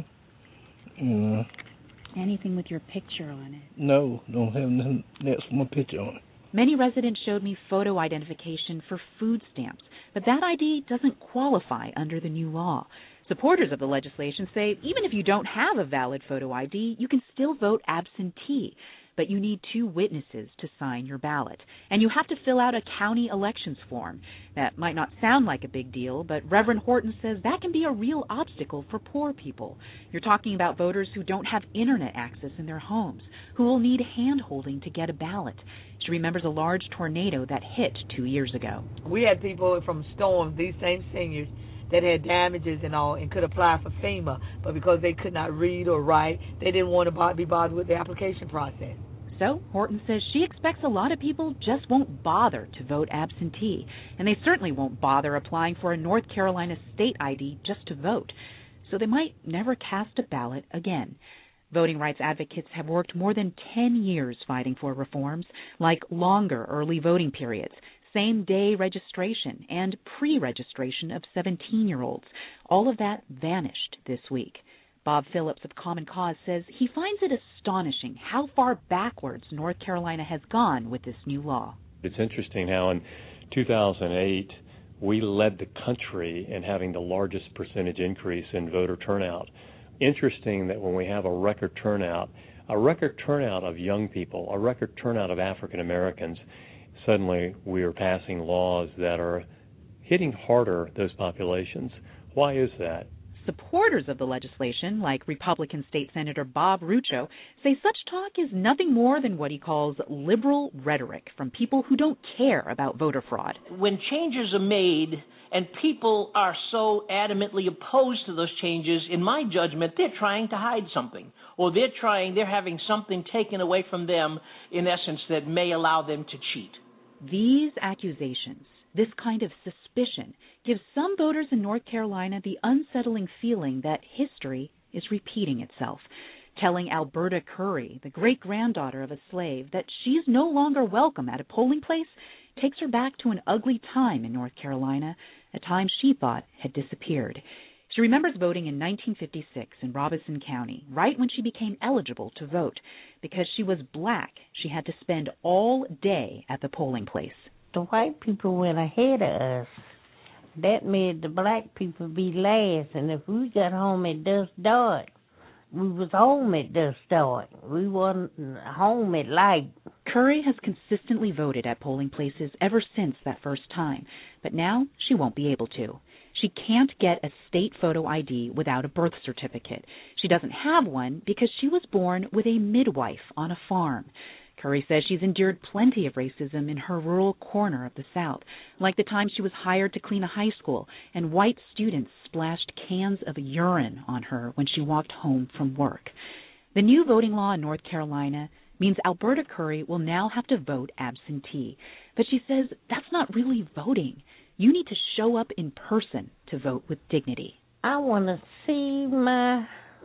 Speaker 20: Mm-hmm.
Speaker 18: Anything with your picture on it?
Speaker 20: No, don't have nothing that's my picture on it.
Speaker 14: Many residents showed me photo identification for food stamps, but that ID doesn't qualify under the new law. Supporters of the legislation say even if you don't have a valid photo ID, you can still vote absentee, but you need 2 witnesses to sign your ballot. And you have to fill out a county elections form. That might not sound like a big deal, but Reverend Horton says that can be a real obstacle for poor people. You're talking about voters who don't have internet access in their homes, who will need hand-holding to get a ballot. She remembers a large tornado that hit 2 years ago.
Speaker 15: We had people from storms, these same seniors, that had damages and all and could apply for FEMA, but because they could not read or write, they didn't want to be bothered with the application process.
Speaker 14: So, Horton says she expects a lot of people just won't bother to vote absentee, and they certainly won't bother applying for a North Carolina state ID just to vote. So they might never cast a ballot again. Voting rights advocates have worked more than 10 years fighting for reforms like longer early voting periods, same-day registration, and pre-registration of 17-year-olds. All of that vanished this week. Bob Phillips of Common Cause says he finds it astonishing how far backwards North Carolina has gone with this new law.
Speaker 21: It's interesting how in 2008 we led the country in having the largest percentage increase in voter turnout. Interesting that when we have a record turnout of young people, a record turnout of African Americans, suddenly we are passing laws that are hitting harder those populations. Why is that?
Speaker 14: Supporters of the legislation, like Republican State Senator Bob Rucho, say such talk is nothing more than what he calls liberal rhetoric from people who don't care about voter fraud.
Speaker 22: When changes are made and people are so adamantly opposed to those changes, in my judgment, they're trying to hide something, or they're having something taken away from them, in essence, that may allow them to cheat.
Speaker 14: These accusations, this kind of suspicion, gives some voters in North Carolina the unsettling feeling that history is repeating itself. Telling Alberta Curry, the great-granddaughter of a slave, that she's no longer welcome at a polling place takes her back to an ugly time in North Carolina, a time she thought had disappeared. She remembers voting in 1956 in Robeson County, right when she became eligible to vote. Because she was black, she had to spend all day at the polling place.
Speaker 23: The white people went ahead of us. That made the black people be last, and if we got home at dusk dark, we was home at dusk dark. We wasn't home at light.
Speaker 14: Curry has consistently voted at polling places ever since that first time, but now she won't be able to. She can't get a state photo ID without a birth certificate. She doesn't have one because she was born with a midwife on a farm. Curry says she's endured plenty of racism in her rural corner of the South, like the time she was hired to clean a high school and white students splashed cans of urine on her when she walked home from work. The new voting law in North Carolina means Alberta Curry will now have to vote absentee. But she says that's not really voting. You need to show up in person to vote with dignity.
Speaker 23: I want to see my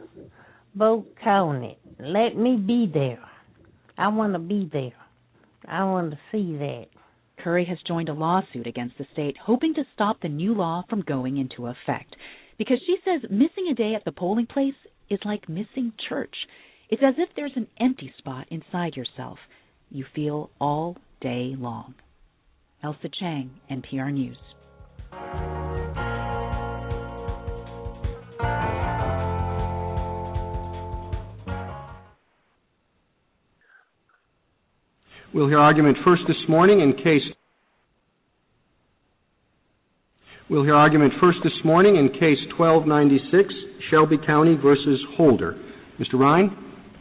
Speaker 23: vote counted. Let me be there. I want to be there. I want to see that.
Speaker 14: Curry has joined a lawsuit against the state, hoping to stop the new law from going into effect. Because she says missing a day at the polling place is like missing church. It's as if there's an empty spot inside yourself you feel all day long. Elsa Chang, NPR News.
Speaker 1: We'll hear argument first this morning in case 1296, Shelby County versus Holder. Mr. Ryan?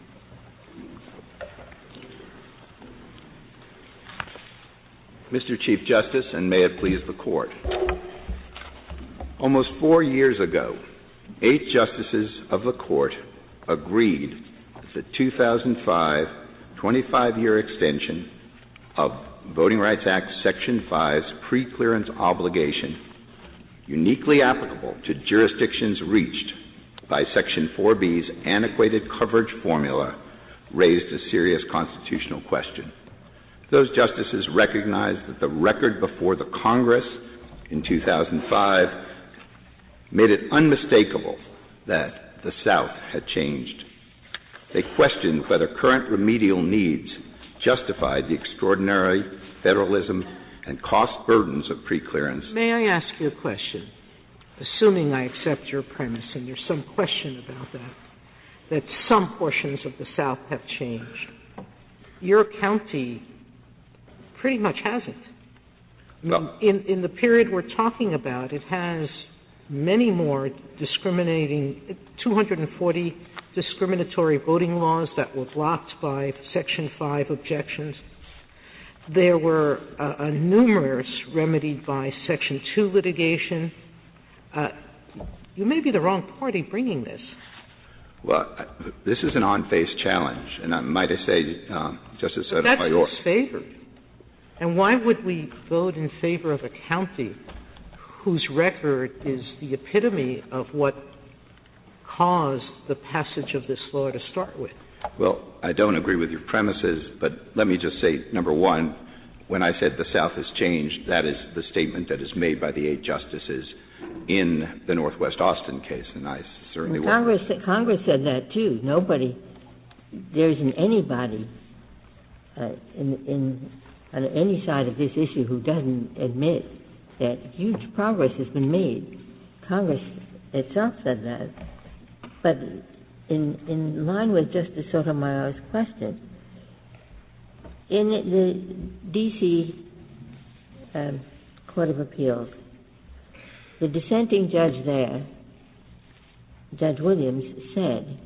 Speaker 3: Mr. Chief Justice, and may it please the Court. Almost 4 years ago, 8 justices of the Court agreed that the 2005 25-year extension of Voting Rights Act Section 5's pre-clearance obligation, uniquely applicable to jurisdictions reached by Section 4B's antiquated coverage formula, raised a serious constitutional question. Those justices recognized that the record before the Congress in 2005 made it unmistakable that the South had changed. They questioned whether current remedial needs justified the extraordinary federalism and cost burdens of preclearance.
Speaker 17: May I ask you a question? Assuming I accept your premise, and there's some question about that some portions of the South have changed. Your county pretty much hasn't. Well, in the period we're talking about, it has many more 240 discriminatory voting laws that were blocked by Section 5 objections. There were numerous remedied by Section 2 litigation. You may be the wrong party bringing this.
Speaker 3: Well, this is an on-face challenge, and might I say, Justice Sotomayor.
Speaker 17: That's disfavored. And why would we vote in favor of a county whose record is the epitome of what caused the passage of this law to start with?
Speaker 3: Well, I don't agree with your premises, but let me just say, number one, when I said the South has changed, that is the statement that is made by the 8 justices in the Northwest Austin case, and I certainly will.
Speaker 23: Congress said that too. There isn't anybody on any side of this issue who doesn't admit that huge progress has been made. Congress itself said that. But in line with Justice Sotomayor's question, in the D.C. Court of Appeals, the dissenting judge there, Judge Williams, said,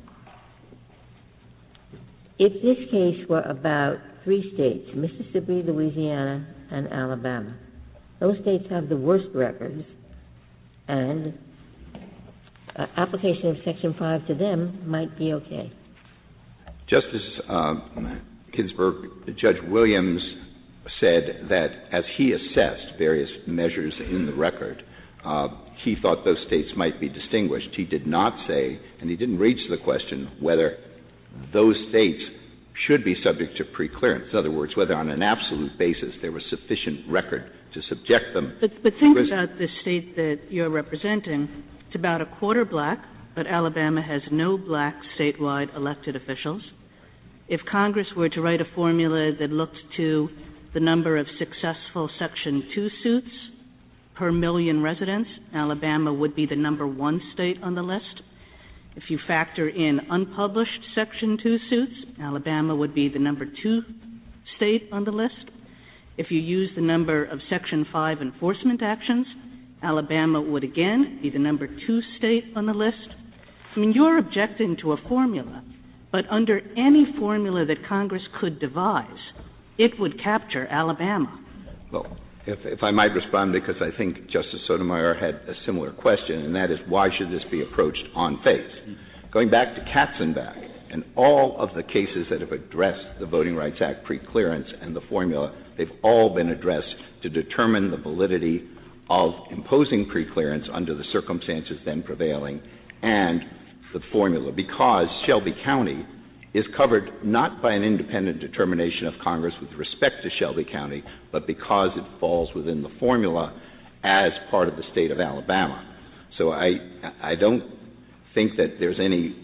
Speaker 23: if this case were about 3 states, Mississippi, Louisiana, and Alabama, those states have the worst records, and application of Section 5 to them might be okay.
Speaker 3: Justice Ginsburg, Judge Williams said that as he assessed various measures in the record, he thought those states might be distinguished. He did not say, and he didn't reach the question, whether those states should be subject to preclearance. In other words, whether on an absolute basis there was sufficient record to subject them.
Speaker 4: But think about the state that you're representing. It's about a quarter black, but Alabama has no black statewide elected officials. If Congress were to write a formula that looked to the number of successful Section 2 suits per million residents, Alabama would be the number 1 state on the list. If you factor in unpublished Section 2 suits, Alabama would be the number 2 state on the list. If you use the number of Section 5 enforcement actions, Alabama would again be the number 2 state on the list. I mean, you're objecting to a formula, but under any formula that Congress could devise, it would capture Alabama.
Speaker 3: Well, if I might respond, because I think Justice Sotomayor had a similar question, and that is, why should this be approached on face? Going back to Katzenbach and all of the cases that have addressed the Voting Rights Act preclearance and the formula, they've all been addressed to determine the validity of imposing preclearance under the circumstances then prevailing and the formula, because Shelby County is covered not by an independent determination of Congress with respect to Shelby County, but because it falls within the formula as part of the state of Alabama. So I don't think that there's any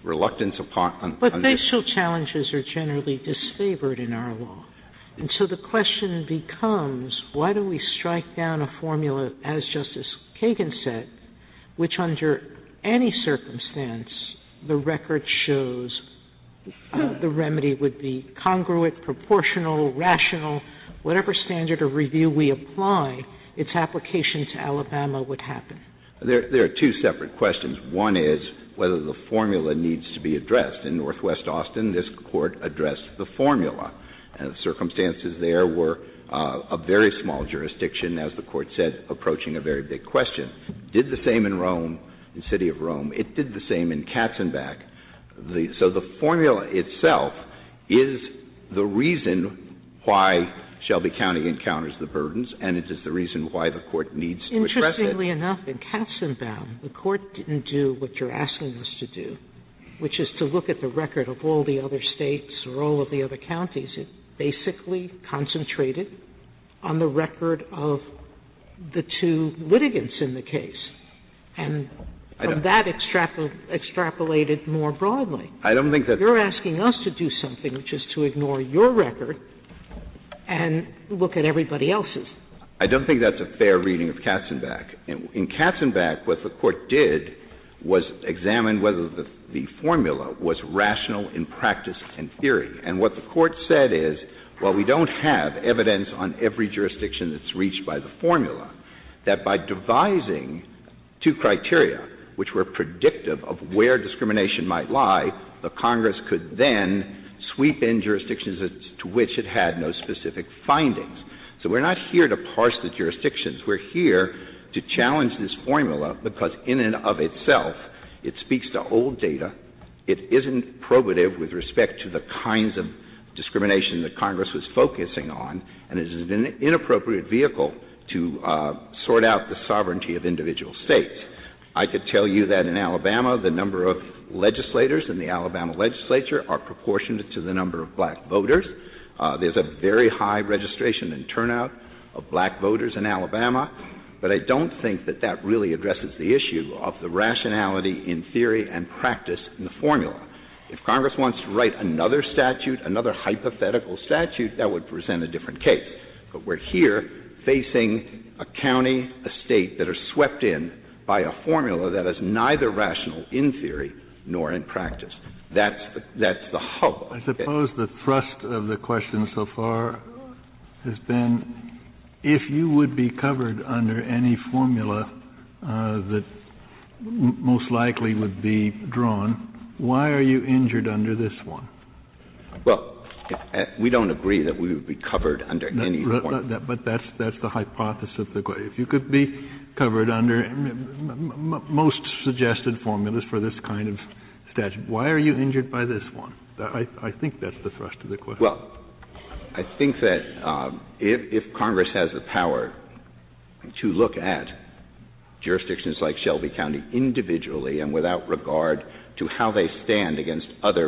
Speaker 3: reluctance upon...
Speaker 17: But facial challenges are generally disfavored in our law. And so the question becomes, why do we strike down a formula, as Justice Kagan said, which under any circumstance the record shows the remedy would be congruent, proportional, rational, whatever standard of review we apply, its application to Alabama would happen?
Speaker 3: There are two separate questions. One is whether the formula needs to be addressed. In Northwest Austin, this court addressed the formula. And the circumstances there were a very small jurisdiction, as the court said, approaching a very big question. Did the same in Rome, in the city of Rome. It did the same in Katzenbach. So the formula itself is the reason why Shelby County encounters the burdens, and it is the reason why the court needs to address it.
Speaker 17: Interestingly enough, in Katzenbach, the court didn't do what you're asking us to do, which is to look at the record of all the other states or all of the other counties. It basically concentrated on the record of the two litigants in the case, and from that extrapolated more broadly.
Speaker 3: I don't think that...
Speaker 17: You're asking us to do something, which is to ignore your record and look at everybody else's.
Speaker 3: I don't think that's a fair reading of Katzenbach. In Katzenbach, what the court did was examine whether the formula was rational in practice and theory. And what the court said is, well, we don't have evidence on every jurisdiction that's reached by the formula, that by devising two criteria, which were predictive of where discrimination might lie, the Congress could then sweep in jurisdictions to which it had no specific findings. So we're not here to parse the jurisdictions. We're here to challenge this formula because in and of itself, it speaks to old data. It isn't probative with respect to the kinds of discrimination that Congress was focusing on, and it is an inappropriate vehicle to sort out the sovereignty of individual states. I could tell you that in Alabama, the number of legislators in the Alabama legislature are proportionate to the number of black voters. There's a very high registration and turnout of black voters in Alabama, but I don't think that that really addresses the issue of the rationality in theory and practice in the formula. If Congress wants to write another statute, another hypothetical statute, that would present a different case. But we're here facing a county, a state that are swept in by a formula that is neither rational in theory nor in practice. That's the hub.
Speaker 20: I suppose the thrust of the question so far has been if you would be covered under any formula that most likely would be drawn, why are you injured under this one?
Speaker 3: Well, we don't agree that we would be covered under any formula.
Speaker 20: But that's the hypothesis of the question. If you could be covered under most suggested formulas for this kind of statute, why are you injured by this one? I think that's the thrust of the question.
Speaker 3: Well, I think that if Congress has the power to look at jurisdictions like Shelby County individually and without regard to how they stand against other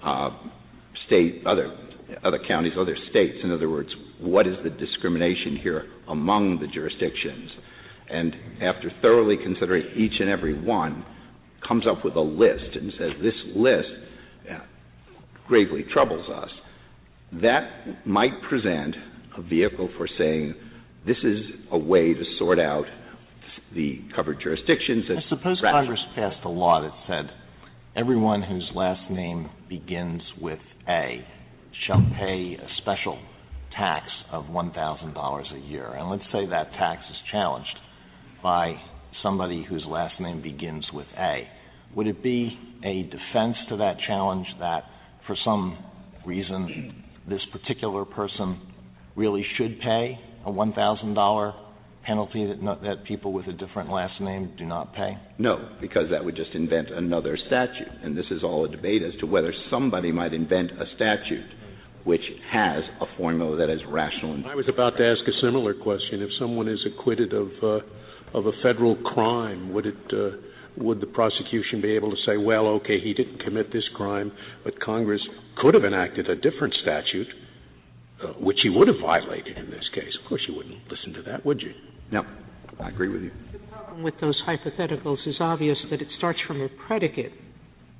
Speaker 3: other counties, other states, in other words, what is the discrimination here among the jurisdictions, and after thoroughly considering each and every one, comes up with a list and says this list gravely troubles us, that might present a vehicle for saying this is a way to sort out the covered jurisdictions.
Speaker 5: I suppose Congress passed a law that said everyone whose last name begins with A shall pay a special tax of $1,000 a year. And let's say that tax is challenged by somebody whose last name begins with A. Would it be a defense to that challenge that for some reason this particular person really should pay a $1,000 penalty that people with a different last name do not pay?
Speaker 3: No, because that would just invent another statute. And this is all a debate as to whether somebody might invent a statute which has a formula that is rational.
Speaker 8: I was about to ask a similar question. If someone is acquitted of a federal crime, would the prosecution be able to say, well, okay, he didn't commit this crime, but Congress could have enacted a different statute, which he would have violated in this case? Of course you wouldn't listen to that, would you?
Speaker 3: No, I agree with you.
Speaker 17: The problem with those hypotheticals is obvious that it starts from a predicate,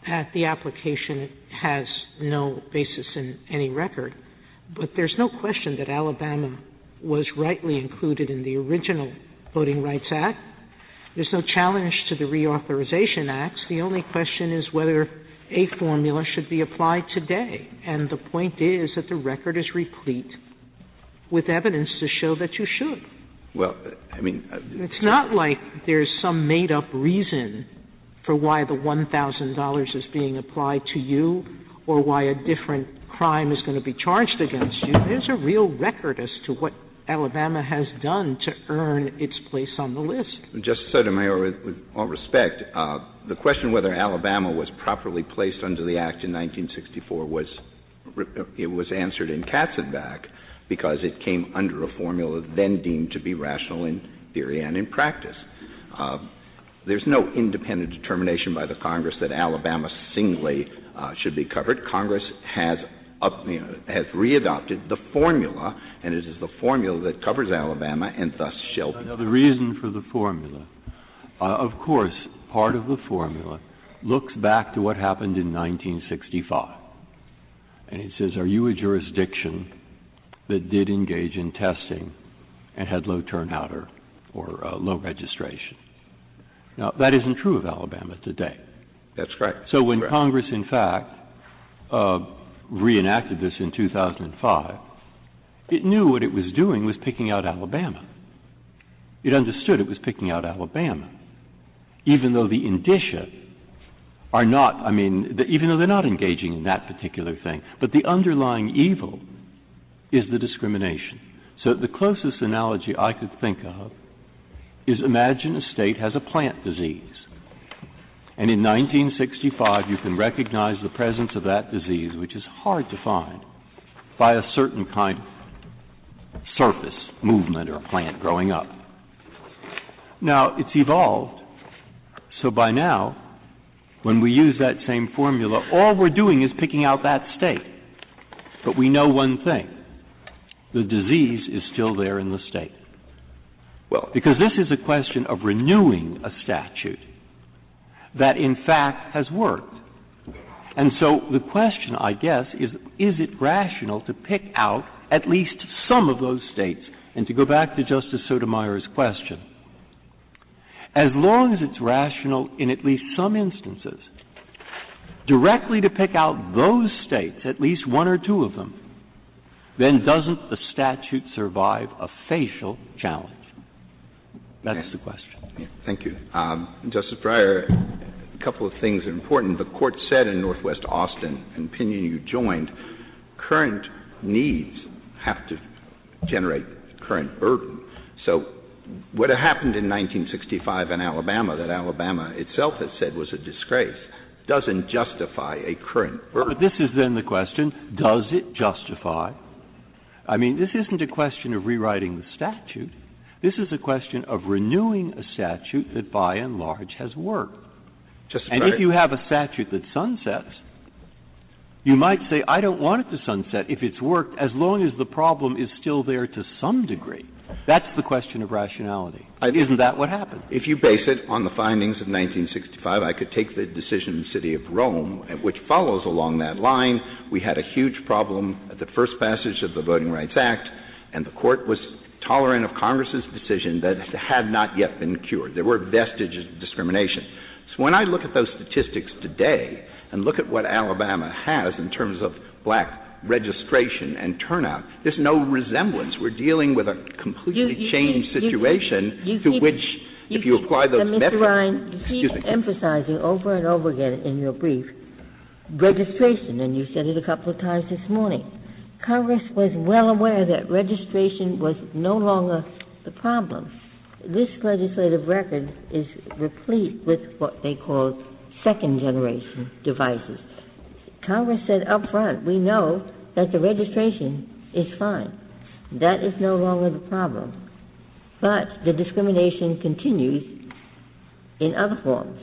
Speaker 17: at the application has no basis in any record, but there's no question that Alabama was rightly included in the original Voting Rights Act. There's no challenge to the Reauthorization Acts. The only question is whether a formula should be applied today. And the point is that the record is replete with evidence to show that you should.
Speaker 3: Well, I mean...
Speaker 17: it's not like there's some made-up reason for why the $1,000 is being applied to you or why a different crime is going to be charged against you. There's a real record as to what Alabama has done to earn its place on the list.
Speaker 3: Justice Sotomayor, with all respect, the question whether Alabama was properly placed under the Act in 1964 was answered in Katzenbach because it came under a formula then deemed to be rational in theory and in practice. There's no independent determination by the Congress that Alabama singly should be covered. Congress has readopted the formula, and it is the formula that covers Alabama and thus shall be.
Speaker 6: Now, the reason for the formula, of course, part of the formula looks back to what happened in 1965. And it says, are you a jurisdiction that did engage in testing and had low turnout or low registration? Now, that isn't true of Alabama today.
Speaker 3: That's correct.
Speaker 6: So when Congress, in fact, reenacted this in 2005, it knew what it was doing was picking out Alabama. It understood it was picking out Alabama, even though the indicia are not, even though they're not engaging in that particular thing. But the underlying evil is the discrimination. So the closest analogy I could think of is imagine a state has a plant disease. And in 1965, you can recognize the presence of that disease, which is hard to find, by a certain kind of surface movement or plant growing up. Now, it's evolved, so by now, when we use that same formula, all we're doing is picking out that state. But we know one thing. The disease is still there in the state.
Speaker 3: Well,
Speaker 6: because this is a question of renewing a statute that in fact has worked. And so the question, I guess, is it rational to pick out at least some of those states? And to go back to Justice Sotomayor's question, as long as it's rational in at least some instances, directly to pick out those states, at least one or two of them, then doesn't the statute survive a facial challenge? That's the question.
Speaker 3: Yeah, thank you. Justice Breyer, a couple of things are important. The Court said in Northwest Austin, an opinion you joined, current needs have to generate current burden. So what happened in 1965 in Alabama, that Alabama itself has said was a disgrace, doesn't justify a current burden.
Speaker 6: But this is then the question, does it justify? This isn't a question of rewriting the statute. This is a question of renewing a statute that by and large has worked. And if you have a statute that sunsets, you might say, I don't want it to sunset if it's worked, as long as the problem is still there to some degree. That's the question of rationality. Isn't that what happened?
Speaker 3: If you base it on the findings of 1965, I could take the decision in the city of Rome, which follows along that line. We had a huge problem at the first passage of the Voting Rights Act, and the Court was tolerant of Congress's decision that had not yet been cured. There were vestiges of discrimination. So when I look at those statistics today and look at what Alabama has in terms of black registration and turnout, there's no resemblance. We're dealing with a completely changed situation to which, if you apply those methods...
Speaker 9: Mr. Ryan, you keep emphasizing over and over again in your brief registration, and you said it a couple of times this morning. Congress was well aware that registration was no longer the problem. This legislative record is replete with what they call second-generation devices. Congress said up front, we know that the registration is fine. That is no longer the problem. But the discrimination continues in other forms.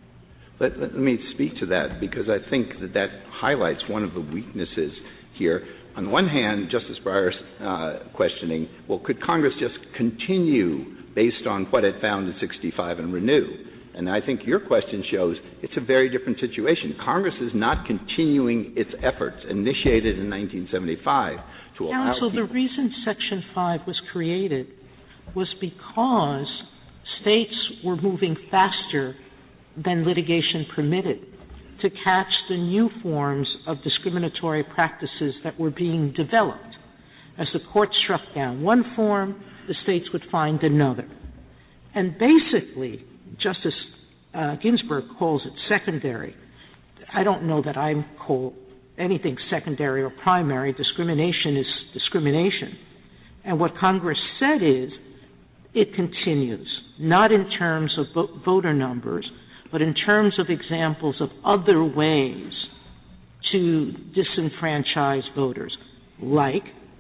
Speaker 3: Let me speak to that, because I think that highlights one of the weaknesses here. On the one hand, Justice Breyer's questioning, well, could Congress just continue based on what it found in 65 and renew? And I think your question shows it's a very different situation. Congress is not continuing its efforts initiated in 1975 to allow
Speaker 17: Counsel, the reason Section 5 was created was because states were moving faster than litigation permitted to catch the new forms of discriminatory practices that were being developed. As the court struck down one form, the states would find another. And basically, Justice Ginsburg calls it secondary. I don't know that I call anything secondary or primary. Discrimination is discrimination. And what Congress said is it continues, not in terms of voter numbers, but in terms of examples of other ways to disenfranchise voters, like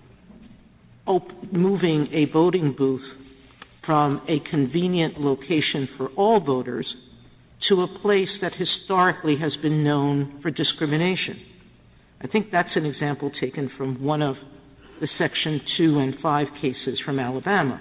Speaker 17: moving a voting booth from a convenient location for all voters to a place that historically has been known for discrimination. I think that's an example taken from one of the Section 2 and 5 cases from Alabama.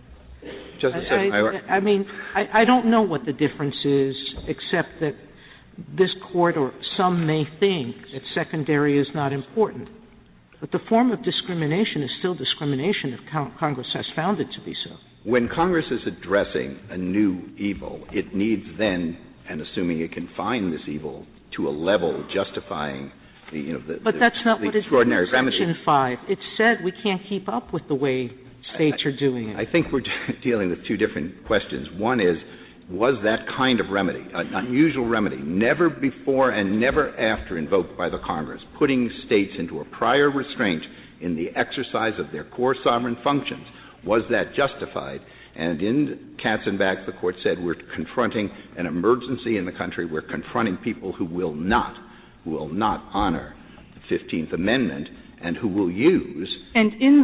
Speaker 17: I don't know what the difference is, except that this court or some may think that secondary is not important. But the form of discrimination is still discrimination if Congress has found it to be so.
Speaker 3: When Congress is addressing a new evil, it needs then, and assuming it can find this evil, to a level justifying
Speaker 17: But that's not what it's
Speaker 3: extraordinary remedy.
Speaker 17: Section 5. It said we can't keep up with the way states are doing it.
Speaker 3: I think we're dealing with two different questions. One is, was that kind of remedy, an unusual remedy, never before and never after invoked by the Congress, putting states into a prior restraint in the exercise of their core sovereign functions, was that justified? And in Katzenbach, the court said we're confronting an emergency in the country. We're confronting people who will not honor the 15th Amendment and who will use.
Speaker 4: And in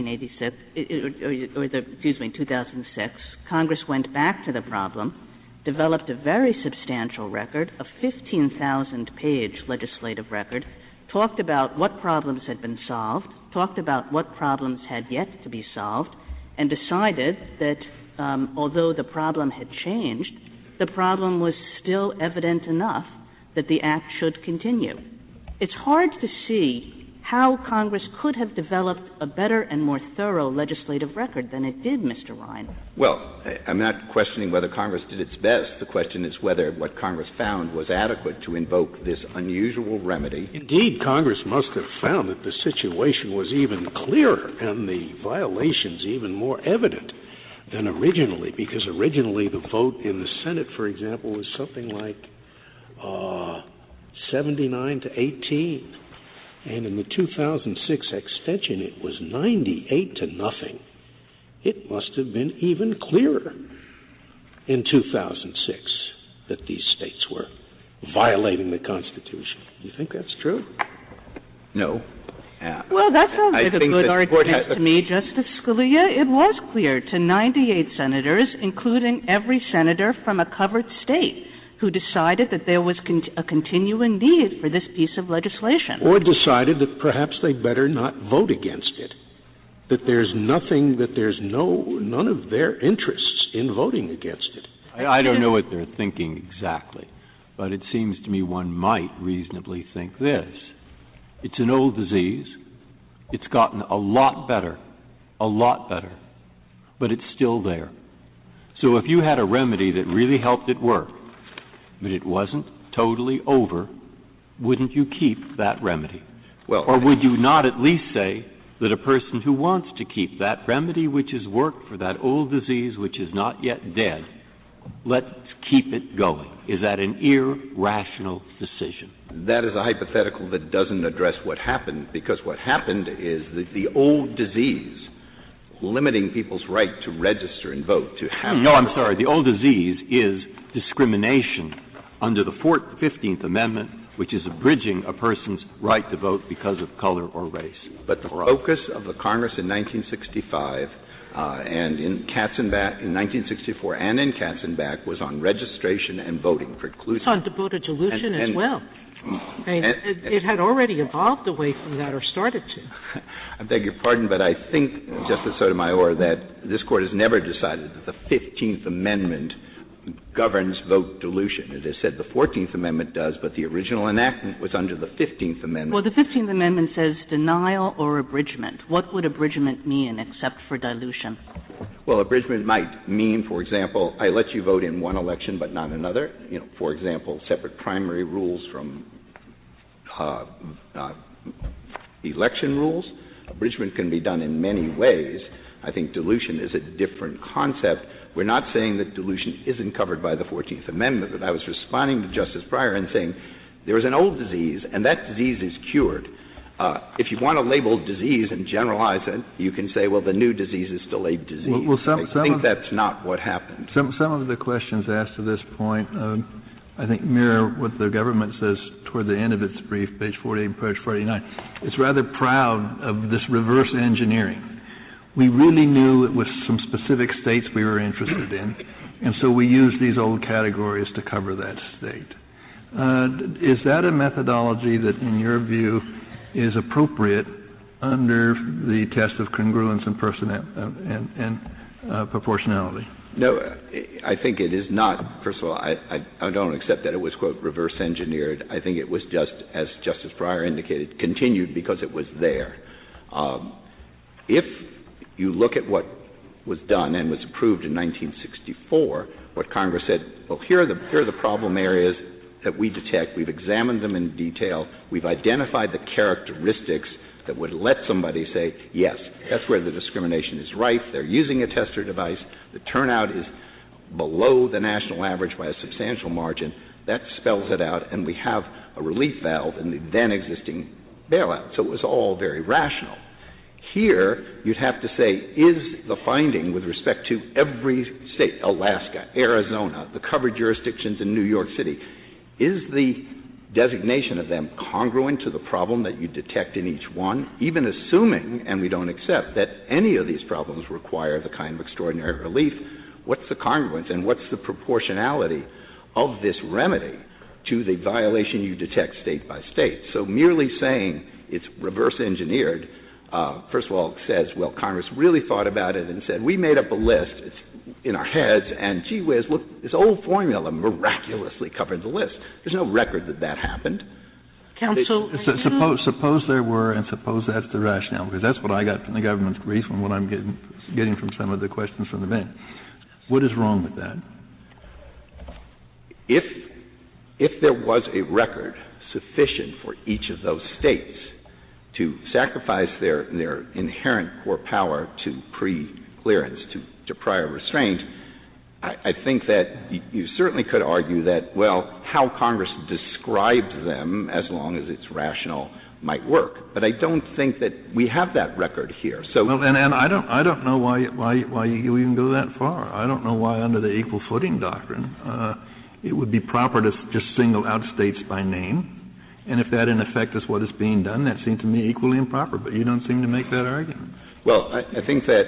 Speaker 4: 2006, Congress went back to the problem, developed a very substantial record, a 15,000-page legislative record, talked about what problems had been solved, talked about what problems had yet to be solved, and decided that although the problem had changed, the problem was still evident enough that the Act should continue. It's hard to see how Congress could have developed a better and more thorough legislative record than it did, Mr. Ryan.
Speaker 3: Well, I'm not questioning whether Congress did its best. The question is whether what Congress found was adequate to invoke this unusual remedy.
Speaker 8: Indeed, Congress must have found that the situation was even clearer and the violations even more evident than originally, because originally the vote in the Senate, for example, was something like 79 to 18. And in the 2006 extension, it was 98 to nothing. It must have been even clearer in 2006 that these states were violating the Constitution. Do you think that's true?
Speaker 3: No.
Speaker 4: Well, that sounds like a good argument to me, Justice Scalia. It was clear to 98 senators, including every senator from a covered state, who decided that there was a continuing need for this piece of legislation.
Speaker 8: Or decided that perhaps they better not vote against it, that there's none of their interests in voting against it.
Speaker 6: I don't know what they're thinking exactly, but it seems to me one might reasonably think this. It's an old disease. It's gotten a lot better, but it's still there. So if you had a remedy that really helped it work, but it wasn't totally over, wouldn't you keep that remedy?
Speaker 3: Well,
Speaker 6: or would you not at least say that a person who wants to keep that remedy which has worked for that old disease which is not yet dead, let's keep it going? Is that an irrational decision?
Speaker 3: That is a hypothetical that doesn't address what happened, because what happened is that the old disease, limiting people's right to register and vote, to have...
Speaker 6: No, I'm sorry. The old disease is discrimination under the 15th Amendment, which is abridging a person's right to vote because of color or race.
Speaker 3: But the focus of the Congress in 1965 and in Katzenbach in 1964 and in Katzenbach was on registration and voting for inclusion.
Speaker 17: It's on voter dilution as well. It had already evolved away from that, or started to.
Speaker 3: I beg your pardon, but I think, Justice Sotomayor, that this Court has never decided that the 15th Amendment governs vote dilution. It is said the 14th Amendment does, but the original enactment was under the 15th Amendment.
Speaker 4: Well, the 15th Amendment says denial or abridgment. What would abridgment mean except for dilution?
Speaker 3: Well, abridgment might mean, for example, I let you vote in one election but not another. For example, separate primary rules from election rules. Abridgment can be done in many ways. I think dilution is a different concept. We're not saying that dilution isn't covered by the 14th Amendment, but I was responding to Justice Breyer and saying there is an old disease, and that disease is cured. If you want to label disease and generalize it, you can say, well, the new disease is still a disease. I think that's not what happened.
Speaker 20: Some of the questions asked to this point, I think, mirror what the government says toward the end of its brief, page 48 and page 49. It's rather proud of this reverse engineering. We really knew it was some specific states we were interested in, and so we used these old categories to cover that state. Is that a methodology that, in your view, is appropriate under the test of congruence and proportionality?
Speaker 3: No, I think it is not. First of all, I don't accept that it was, quote, reverse engineered. I think it was just, as Justice Breyer indicated, continued because it was there. If you look at what was done and was approved in 1964, what Congress said, well, here are the problem areas that we detect. We've examined them in detail. We've identified the characteristics that would let somebody say, yes, that's where the discrimination is rife. They're using a tester device. The turnout is below the national average by a substantial margin. That spells it out, and we have a relief valve in the then existing bailout. So it was all very rational. Here, you'd have to say, is the finding with respect to every state, Alaska, Arizona, the covered jurisdictions in New York City, is the designation of them congruent to the problem that you detect in each one, even assuming, and we don't accept, that any of these problems require the kind of extraordinary relief? What's the congruence and what's the proportionality of this remedy to the violation you detect state by state? So merely saying it's reverse engineered, first of all, says, well, Congress really thought about it and said, we made up a list, it's in our heads, and gee whiz, look, this old formula miraculously covered the list. There's no record that that happened.
Speaker 17: Counsel,
Speaker 20: suppose there were, and suppose that's the rationale, because that's what I got from the government's brief and what I'm getting from some of the questions from the bench. What is wrong with that?
Speaker 3: If there was a record sufficient for each of those states to sacrifice their inherent core power to pre-clearance, to prior restraint, I think that you certainly could argue that, well, how Congress describes them, as long as it's rational, might work. But I don't think that we have that record here. So,
Speaker 20: well, and I don't know why you even go that far. I don't know why, under the equal footing doctrine, it would be proper to just single out states by name. And if that, in effect, is what is being done, that seems to me equally improper. But you don't seem to make that argument.
Speaker 3: Well, I think that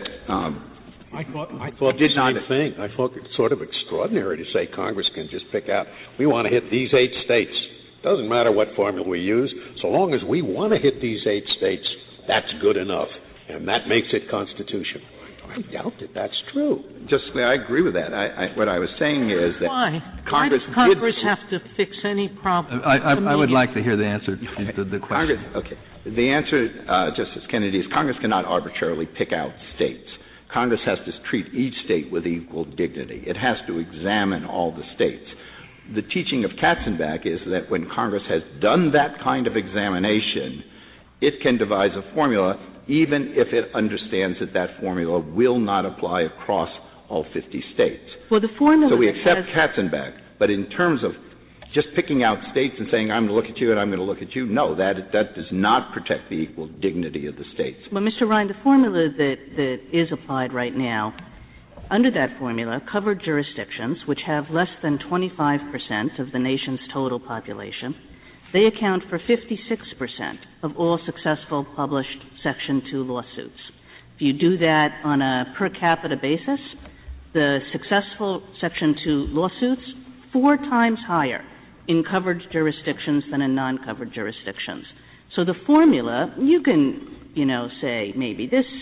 Speaker 8: I thought the same thing. I thought it's sort of extraordinary to say Congress can just pick out, we want to hit these 8 states. Doesn't matter what formula we use. So long as we want to hit these 8 states, that's good enough. And that makes it constitutional. I doubt that that's true.
Speaker 3: I agree with that. What I was saying is that Congress
Speaker 17: have to fix any problem?
Speaker 20: I would like to hear the answer to the question.
Speaker 3: The answer, Justice Kennedy, is Congress cannot arbitrarily pick out states. Congress has to treat each state with equal dignity. It has to examine all the states. The teaching of Katzenbach is that when Congress has done that kind of examination, it can devise a formula, even if it understands that that formula will not apply across all 50 states.
Speaker 4: Well, the formula
Speaker 3: so we accept Katzenbach, but in terms of just picking out states and saying, I'm going to look at you and I'm going to look at you, no, that does not protect the equal dignity of the states.
Speaker 4: Well, Mr. Ryan, the formula that is applied right now, under that formula, covered jurisdictions, which have less than 25% of the nation's total population, they account for 56% of all successful published Section 2 lawsuits. If you do that on a per capita basis, the successful Section 2 lawsuits, 4 times higher in covered jurisdictions than in non-covered jurisdictions. So the formula, you can, say maybe this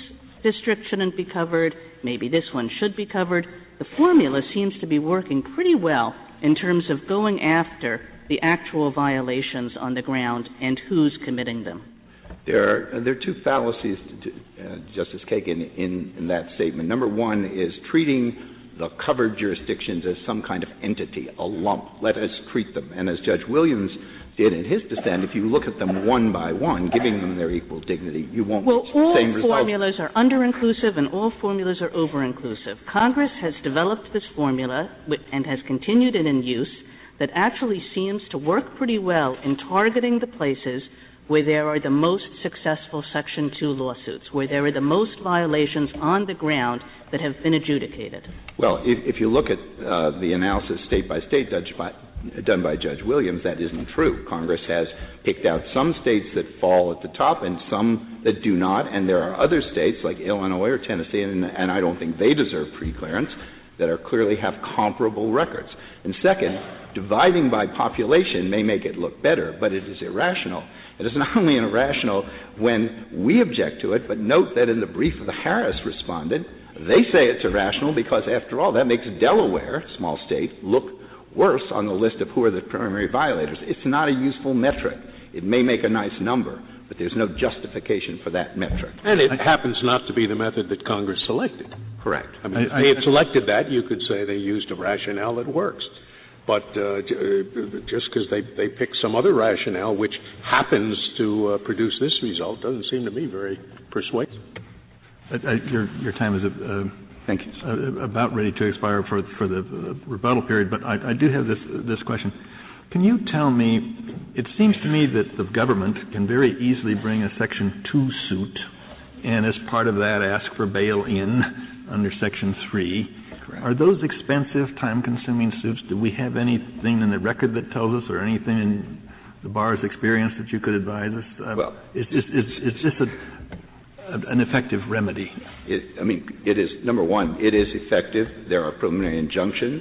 Speaker 4: district shouldn't be covered, maybe this one should be covered. The formula seems to be working pretty well in terms of going after the actual violations on the ground and who's committing them.
Speaker 3: There are two fallacies, Justice Kagan, in that statement. Number one is treating the covered jurisdictions as some kind of entity, a lump. Let us treat them. And as Judge Williams did in his dissent, if you look at them one by one, giving them their equal dignity, you won't get the same result.
Speaker 4: All formulas are under-inclusive and all formulas are over-inclusive. Congress has developed this formula and has continued it in use that actually seems to work pretty well in targeting the places where there are the most successful Section 2 lawsuits, where there are the most violations on the ground that have been adjudicated.
Speaker 3: Well, if you look at the analysis state by state done by Judge Williams, that isn't true. Congress has picked out some states that fall at the top and some that do not, and there are other states like Illinois or Tennessee, and I don't think they deserve preclearance, that are clearly have comparable records. And second, dividing by population may make it look better, but it is irrational. It is not only irrational when we object to it, but note that in the brief of the Harris respondent, they say it's irrational because, after all, that makes Delaware, small state, look worse on the list of who are the primary violators. It's not a useful metric. It may make a nice number, but there's no justification for that metric.
Speaker 8: And it happens not to be the method that Congress selected.
Speaker 3: Correct.
Speaker 8: I mean, if they had selected that, you could say they used a rationale that works. But just because they pick some other rationale which happens to produce this result doesn't seem to me very persuasive.
Speaker 20: Your time is
Speaker 3: Thank you.
Speaker 20: About ready to expire for the rebuttal period, but I do have this question. Can you tell me, it seems to me that the government can very easily bring a Section 2 suit and as part of that ask for bail-in under Section 3. Correct. Are those expensive, time-consuming suits? Do we have anything in the record that tells us or anything in the bar's experience that you could advise us?
Speaker 3: Well,
Speaker 20: it's just an effective remedy.
Speaker 3: It is, number one, it is effective. There are preliminary injunctions.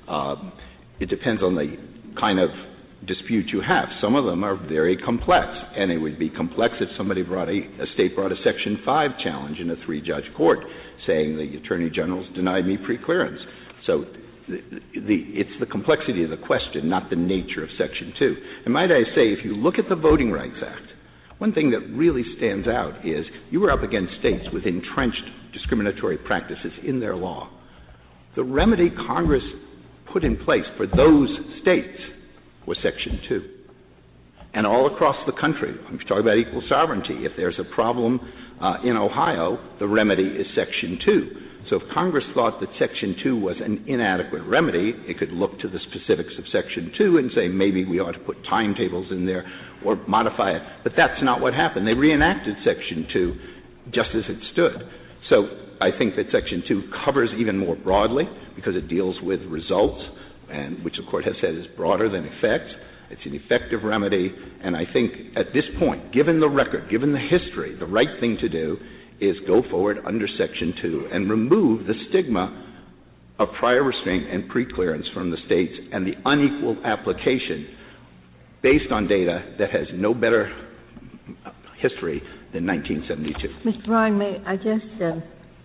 Speaker 3: It depends on the kind of dispute you have. Some of them are very complex, and it would be complex if somebody a state brought a Section 5 challenge in a 3-judge court saying the Attorney General's denied me preclearance. So it's the complexity of the question, not the nature of Section 2. And might I say, if you look at the Voting Rights Act, one thing that really stands out is you were up against states with entrenched discriminatory practices in their law. The remedy Congress put in place for those states was Section 2. And all across the country, I'm talking about equal sovereignty. If there's a problem in Ohio, the remedy is Section 2. So if Congress thought that Section 2 was an inadequate remedy, it could look to the specifics of Section 2 and say maybe we ought to put timetables in there or modify it. But that's not what happened. They reenacted Section 2 just as it stood. So I think that Section 2 covers even more broadly because it deals with results, and which the Court has said is broader than effects. It's an effective remedy, and I think at this point, given the record, given the history, the right thing to do is go forward under Section 2 and remove the stigma of prior restraint and preclearance from the states and the unequal application based on data that has no better history than 1972.
Speaker 9: Mr. Bryan, may I just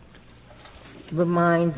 Speaker 9: remind,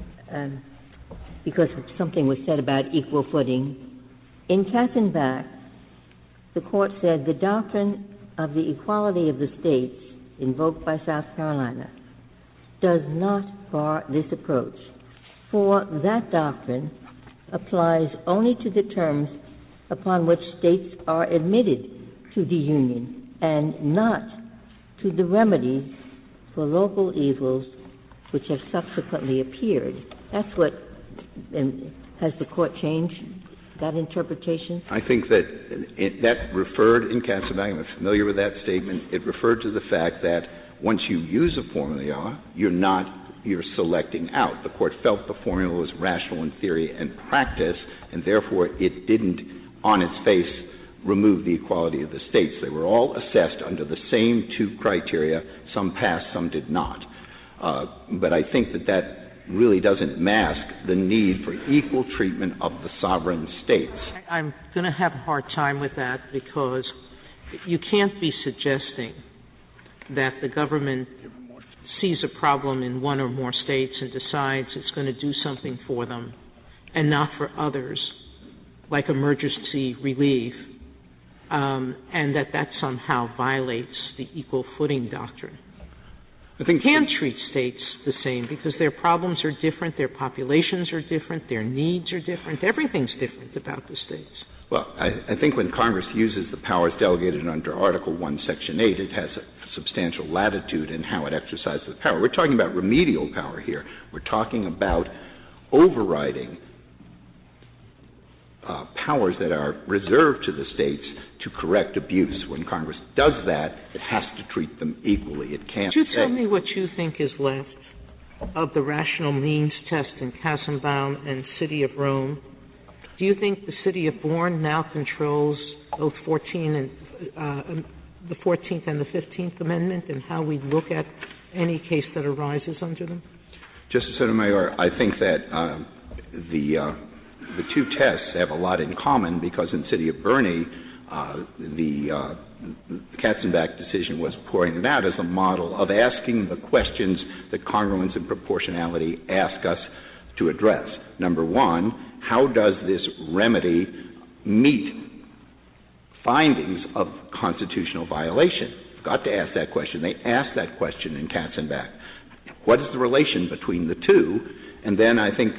Speaker 9: because something was said about equal footing, in Katzenbach, the Court said the doctrine of the equality of the states invoked by South Carolina does not bar this approach, for that doctrine applies only to the terms upon which states are admitted to the Union and not to the remedies for local evils which have subsequently appeared. That's what, and has the Court changed that interpretation?
Speaker 3: I think that that referred in Katzenbach, I'm familiar with that statement, it referred to the fact that once you use a formula, you're selecting out. The Court felt the formula was rational in theory and practice, and therefore it didn't, on its face, remove the equality of the states. They were all assessed under the same two criteria. Some passed, some did not. But I think that really doesn't mask the need for equal treatment of the sovereign states.
Speaker 17: I'm going to have a hard time with that because you can't be suggesting that the government sees a problem in one or more states and decides it's going to do something for them and not for others, like emergency relief, and that somehow violates the equal footing doctrine. I think you can treat states the same because their problems are different, their populations are different, their needs are different. Everything's different about the states.
Speaker 3: Well, I think when Congress uses the powers delegated under Article 1, Section 8, it has a substantial latitude in how it exercises the power. We're talking about remedial power here. We're talking about overriding powers that are reserved to the states to correct abuse. When Congress does that, it has to treat them equally. It can't.
Speaker 17: Could you tell me what you think is left of the rational means test in Kassenbaum and City of Rome? Do you think the City of Bourne now controls both the 14th and the 15th Amendment and how we look at any case that arises under them?
Speaker 3: Justice Sotomayor, I think that the two tests have a lot in common because in City of Burney, the Katzenbach decision was pouring it out as a model of asking the questions that congruence and proportionality ask us to address. Number one, how does this remedy meet findings of constitutional violation? You've got to ask that question. They asked that question in Katzenbach. What is the relation between the two? And then I think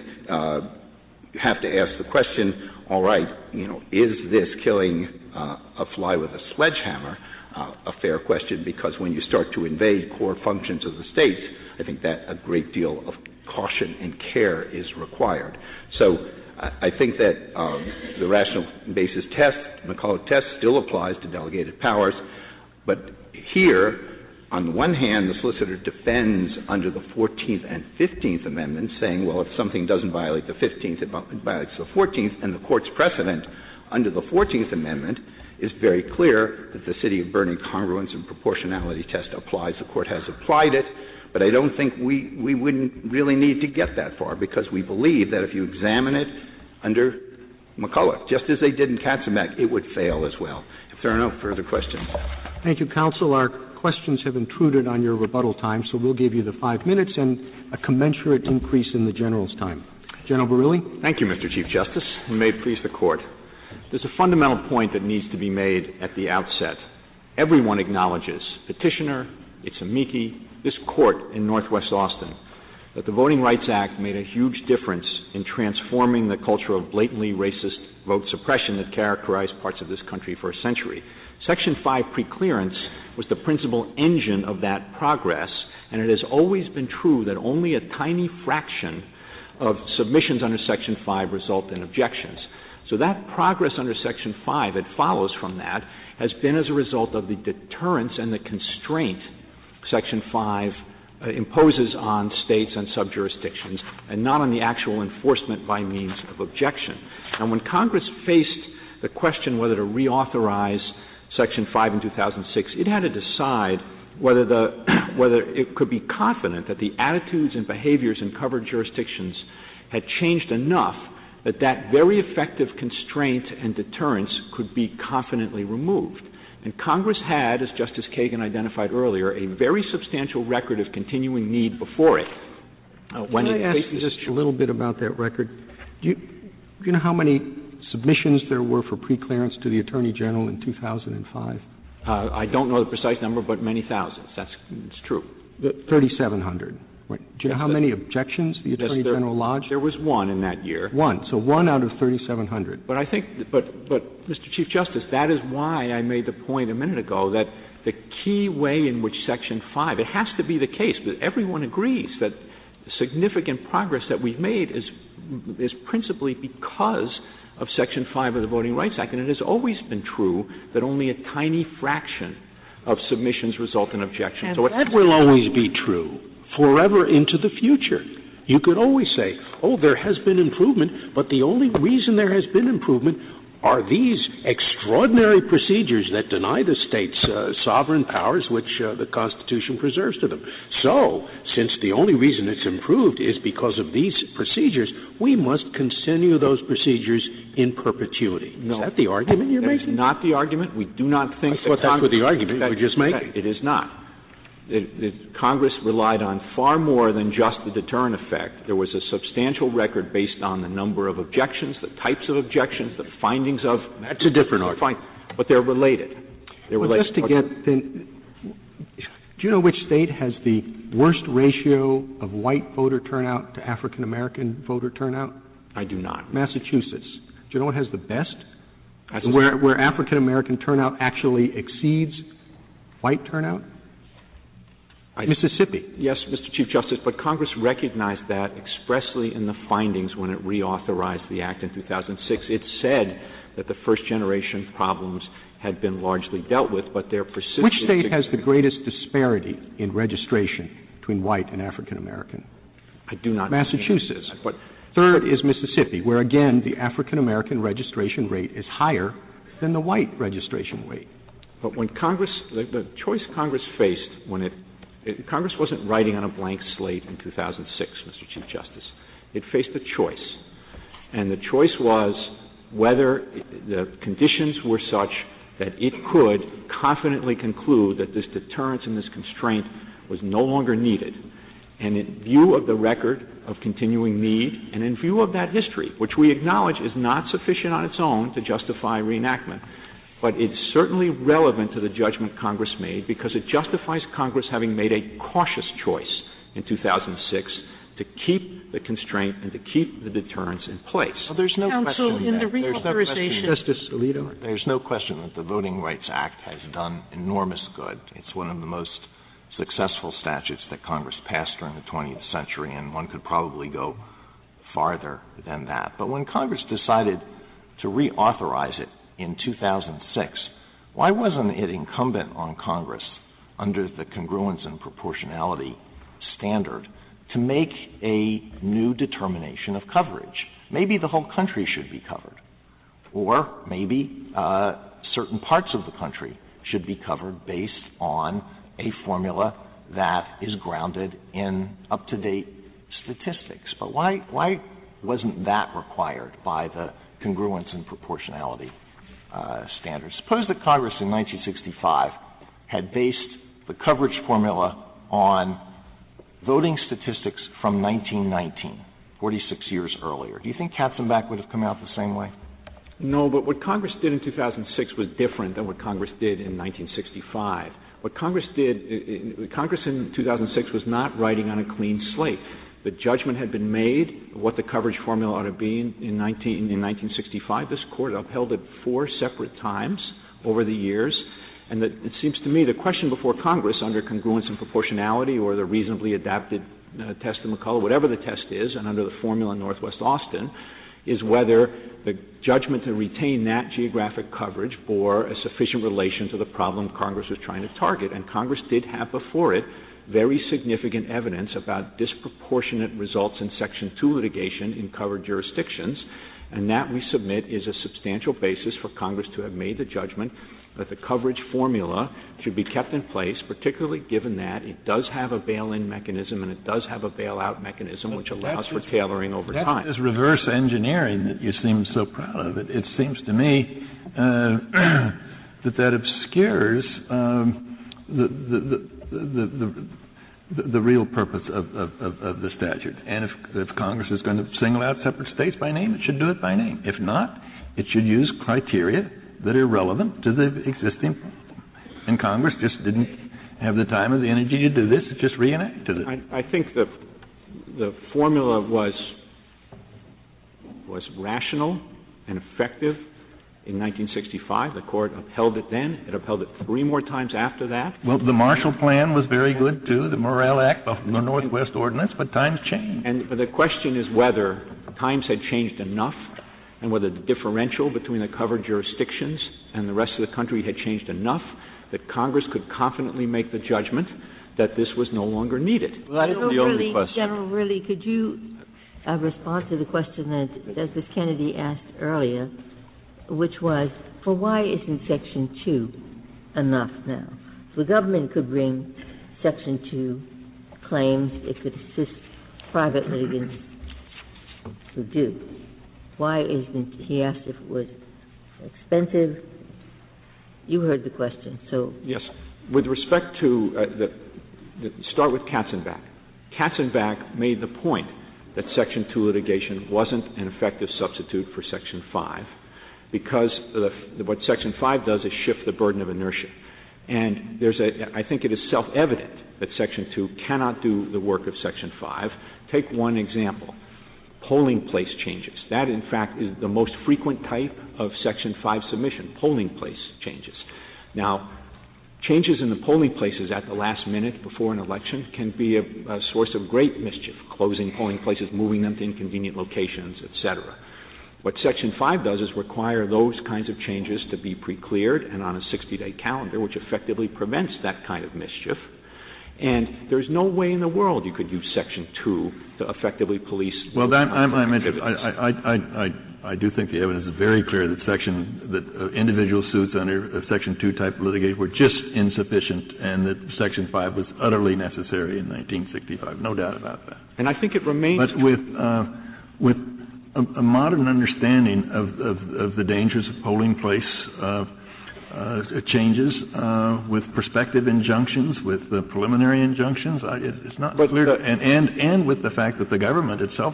Speaker 3: you have to ask the question, all right, is this killing a fly with a sledgehammer a fair question? Because when you start to invade core functions of the states, I think that a great deal of caution and care is required. So I think that the rational basis test, McCulloch test, still applies to delegated powers. But here, on the one hand, the solicitor defends under the 14th and 15th Amendments, saying, well, if something doesn't violate the 15th, it violates the 14th, and the Court's precedent under the 14th Amendment is very clear that the City of Burney congruence and proportionality test applies. The Court has applied it, but I don't think we wouldn't really need to get that far because we believe that if you examine it under McCulloch, just as they did in Katzenbach, it would fail as well. If there are no further questions.
Speaker 1: Thank you, counsel. Our questions have intruded on your rebuttal time, so we'll give you the 5 minutes and a commensurate increase in the General's time. General Barile?
Speaker 2: Thank you, Mr. Chief Justice, and may it please the Court. There's a fundamental point that needs to be made at the outset. Everyone acknowledges, petitioner, its amici, this Court in Northwest Austin, that the Voting Rights Act made a huge difference in transforming the culture of blatantly racist vote suppression that characterized parts of this country for a century. Section 5 preclearance was the principal engine of that progress, and it has always been true that only a tiny fraction of submissions under Section 5 result in objections. So that progress under Section 5, it follows from that, has been as a result of the deterrence and the constraint Section 5 imposes on states and sub-jurisdictions, and not on the actual enforcement by means of objection. And when Congress faced the question whether to reauthorize Section 5 in 2006, it had to decide whether it could be confident that the attitudes and behaviors in covered jurisdictions had changed enough that that very effective constraint and deterrence could be confidently removed. And Congress had, as Justice Kagan identified earlier, a very substantial record of continuing need before it.
Speaker 1: Can I ask you just a little bit about that record? Do you know how many submissions there were for preclearance to the Attorney General in 2005?
Speaker 2: I don't know the precise number, but many thousands. It's true.
Speaker 1: 3,700. Right. Do you know how many objections the Attorney General lodged?
Speaker 2: There was one in that year.
Speaker 1: One. So one out of 3,700.
Speaker 2: But I think, but Mr. Chief Justice, that is why I made the point a minute ago that the key way in which Section 5, it has to be the case, but everyone agrees that the significant progress that we've made is principally because of Section 5 of the Voting Rights Act, and it has always been true that only a tiny fraction of submissions result in objections.
Speaker 8: And so that will always be true forever into the future. You could always say, there has been improvement, but the only reason there has been improvement are these extraordinary procedures that deny the states sovereign powers which the Constitution preserves to them. So, since the only reason it's improved is because of these procedures, we must continue those procedures in perpetuity.
Speaker 2: No.
Speaker 8: Is that the argument you're making?
Speaker 2: It's not the argument. We do not think
Speaker 8: I thought that's what the argument you were just making.
Speaker 2: It is not. Congress relied on far more than just the deterrent effect. There was a substantial record based on the number of objections, the types of objections, the findings of.
Speaker 8: That's a different argument.
Speaker 2: But they're related.
Speaker 1: Just to get then, do you know which state has the worst ratio of white voter turnout to African American voter turnout?
Speaker 2: I do not.
Speaker 1: Massachusetts. Do you know what has the best? Where African American turnout actually exceeds white turnout? Mississippi.
Speaker 2: Yes, Mr. Chief Justice, but Congress recognized that expressly in the findings when it reauthorized the Act in 2006. It said that the first-generation problems had been largely dealt with, but they're persistent.
Speaker 1: Which state has the greatest disparity in registration between white and African American?
Speaker 2: I do not.
Speaker 1: Massachusetts. But third is Mississippi, where, again, the African American registration rate is higher than the white registration rate.
Speaker 2: But when Congress, the choice Congress faced when Congress wasn't writing on a blank slate in 2006, Mr. Chief Justice. It faced a choice. And the choice was whether the conditions were such that it could confidently conclude that this deterrence and this constraint was no longer needed. And in view of the record of continuing need, and in view of that history, which we acknowledge is not sufficient on its own to justify reenactment, but it's certainly relevant to the judgment Congress made because it justifies Congress having made a cautious choice in 2006 to keep the constraint and to keep the deterrence in place.
Speaker 5: Well, there's no
Speaker 4: Counsel,
Speaker 5: question
Speaker 4: in the reauthorization.
Speaker 1: Justice Alito.
Speaker 5: There's no question that the Voting Rights Act has done enormous good. It's one of the most successful statutes that Congress passed during the 20th century, and one could probably go farther than that. But when Congress decided to reauthorize it in 2006, why wasn't it incumbent on Congress, under the congruence and proportionality standard, to make a new determination of coverage? Maybe the whole country should be covered, or maybe certain parts of the country should be covered based on a formula that is grounded in up-to-date statistics. But why wasn't that required by the congruence and proportionality standards? Suppose that Congress in 1965 had based the coverage formula on voting statistics from 1919, 46 years earlier. Do you think Katzenbach would have come out the same way?
Speaker 2: No, but what Congress did in 2006 was different than what Congress did in 1965. What Congress did, Congress in 2006 was not writing on a clean slate. The judgment had been made of what the coverage formula ought to be in 1965. This Court upheld it 4 separate times over the years. And it seems to me the question before Congress under congruence and proportionality or the reasonably adapted test of McCullough, whatever the test is, and under the formula in Northwest Austin, is whether the judgment to retain that geographic coverage bore a sufficient relation to the problem Congress was trying to target. And Congress did have before it very significant evidence about disproportionate results in Section 2 litigation in covered jurisdictions, and that we submit is a substantial basis for Congress to have made the judgment that the coverage formula should be kept in place, particularly given that it does have a bail-in mechanism and it does have a bail-out mechanism which allows for tailoring over time.
Speaker 20: That's this reverse engineering that you seem so proud of. It seems to me that obscures the real purpose of the statute. And if Congress is going to single out separate states by name, it should do it by name. If not, it should use criteria that are relevant to the existing problem. And Congress just didn't have the time or the energy to do this. It just reenacted it.
Speaker 2: I think the formula was rational and effective in 1965. The Court upheld it then. It upheld it 3 more times after that.
Speaker 20: Well, the Marshall Plan was very good, too, the Morrill Act, the Northwest Ordinance, but times changed.
Speaker 2: But the question is whether times had changed enough and whether the differential between the covered jurisdictions and the rest of the country had changed enough that Congress could confidently make the judgment that this was no longer needed.
Speaker 9: Well, that is the only question. General Riley, could you respond to the question that Justice Kennedy asked earlier, which was, for why isn't Section 2 enough now? The government could bring Section 2 claims. It could assist private litigants who do. Why isn't, he asked if it was expensive. You heard the question. So
Speaker 2: yes. With respect to start with Katzenbach. Katzenbach made the point that Section 2 litigation wasn't an effective substitute for Section 5 because what Section 5 does is shift the burden of inertia. And I think it is self-evident that Section 2 cannot do the work of Section 5. Take one example, polling place changes. That, in fact, is the most frequent type of Section 5 submission, polling place changes. Now, changes in the polling places at the last minute before an election can be a source of great mischief, closing polling places, moving them to inconvenient locations, etc. What Section 5 does is require those kinds of changes to be pre-cleared and on a 60-day calendar, which effectively prevents that kind of mischief. And there's no way in the world you could use Section 2 to effectively police.
Speaker 20: Well, I do think the evidence is very clear that individual suits under Section 2 type litigation were just insufficient, and that Section 5 was utterly necessary in 1965. No doubt about that.
Speaker 2: And I think it remains.
Speaker 20: But with a modern understanding of the dangers of polling place changes, with prospective injunctions, with the preliminary injunctions, it's not clear. And with the fact that the government itself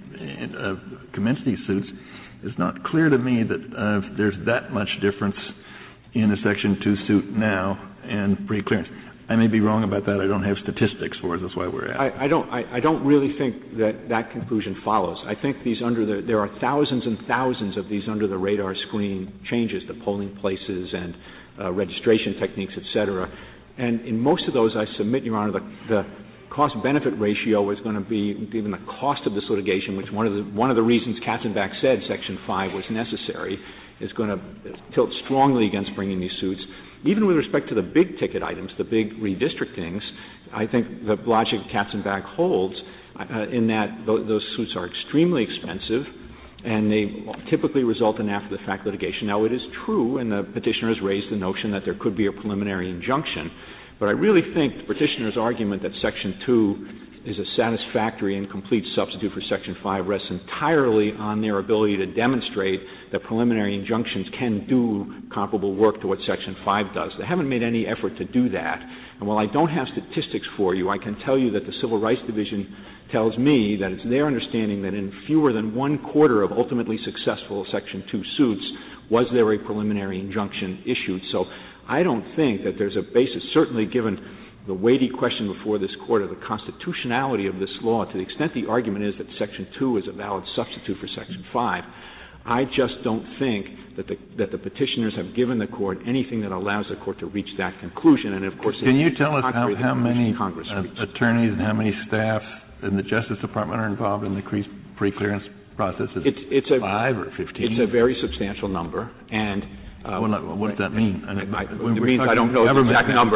Speaker 20: can commence these suits, it's not clear to me that there's that much difference in a Section 2 suit now and pre-clearance. I may be wrong about that. I don't have statistics for it. That's why we're asking.
Speaker 2: I don't really think that conclusion follows. I think there are thousands and thousands of these under the radar screen changes to polling places and registration techniques, et cetera. And in most of those, I submit, Your Honor, the cost-benefit ratio is going to be, given the cost of this litigation, which one of the reasons Katzenbach said Section 5 was necessary, is going to tilt strongly against bringing these suits. Even with respect to the big-ticket items, the big redistrictings, I think the logic Katzenbach holds in that those suits are extremely expensive, and they typically result in after-the-fact litigation. Now, it is true, and the petitioner has raised the notion that there could be a preliminary injunction, but I really think the petitioner's argument that Section 2 is a satisfactory and complete substitute for Section 5 rests entirely on their ability to demonstrate that preliminary injunctions can do comparable work to what Section 5 does. They haven't made any effort to do that. And while I don't have statistics for you, I can tell you that the Civil Rights Division tells me that it's their understanding that in fewer than 1/4 of ultimately successful Section 2 suits was there a preliminary injunction issued. So I don't think that there's a basis, certainly given the weighty question before this Court of the constitutionality of this law, to the extent the argument is that Section 2 is a valid substitute for Section 5, I just don't think that the petitioners have given the Court anything that allows the Court to reach that conclusion. And, of course,
Speaker 20: can you tell us how many attorneys and how many staff in the Justice Department are involved in the pre-clearance process?
Speaker 2: It's 5 or 15? It's a very substantial number. And
Speaker 20: what does that mean?
Speaker 2: It means I don't know the exact number.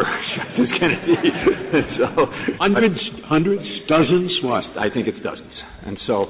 Speaker 2: So,
Speaker 1: hundreds, dozens, what?
Speaker 2: I think it's dozens. And so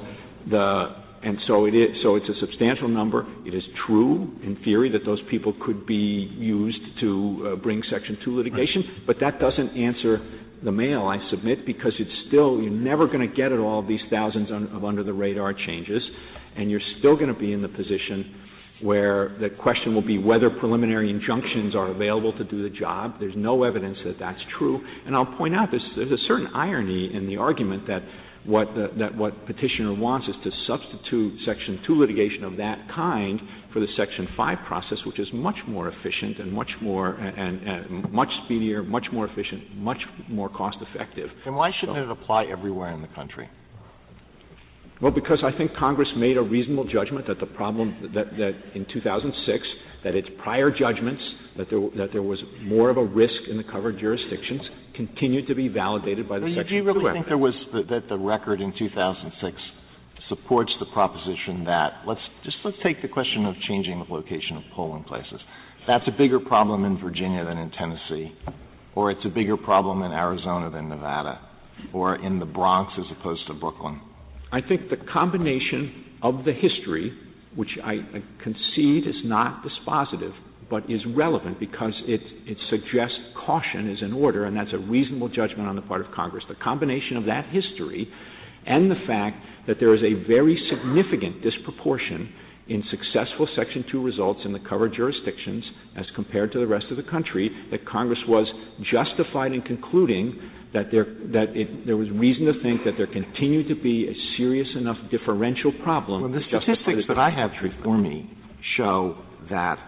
Speaker 2: it's a substantial number. It is true, in theory, that those people could be used to bring Section 2 litigation, but that doesn't answer the mail, I submit, because you're never going to get at all of these thousands of under-the-radar changes, and you're still going to be in the position where the question will be whether preliminary injunctions are available to do the job. There's no evidence that that's true. And I'll point out there's a certain irony in the argument that what petitioner wants is to substitute Section 2 litigation of that kind for the Section 5 process, which is much more efficient and much more and much speedier, much more efficient, much more cost-effective.
Speaker 5: And why shouldn't it apply everywhere in the country?
Speaker 2: Well, because I think Congress made a reasonable judgment that the problem that in 2006 that its prior judgments that there was more of a risk in the covered jurisdictions continued to be validated by the Section 2
Speaker 5: Do you really think that the record in 2006 supports the proposition that let's take the question of changing the location of polling places. That's a bigger problem in Virginia than in Tennessee, or it's a bigger problem in Arizona than Nevada, or in the Bronx as opposed to Brooklyn?
Speaker 2: I think the combination of the history, which I concede is not dispositive, but is relevant because it suggests caution is in order, and that's a reasonable judgment on the part of Congress. The combination of that history and the fact that there is a very significant disproportion in successful Section 2 results in the covered jurisdictions as compared to the rest of the country, that Congress was justified in concluding that there was reason to think that there continued to be a serious enough differential problem.
Speaker 5: Well, the statistics that I have before me show that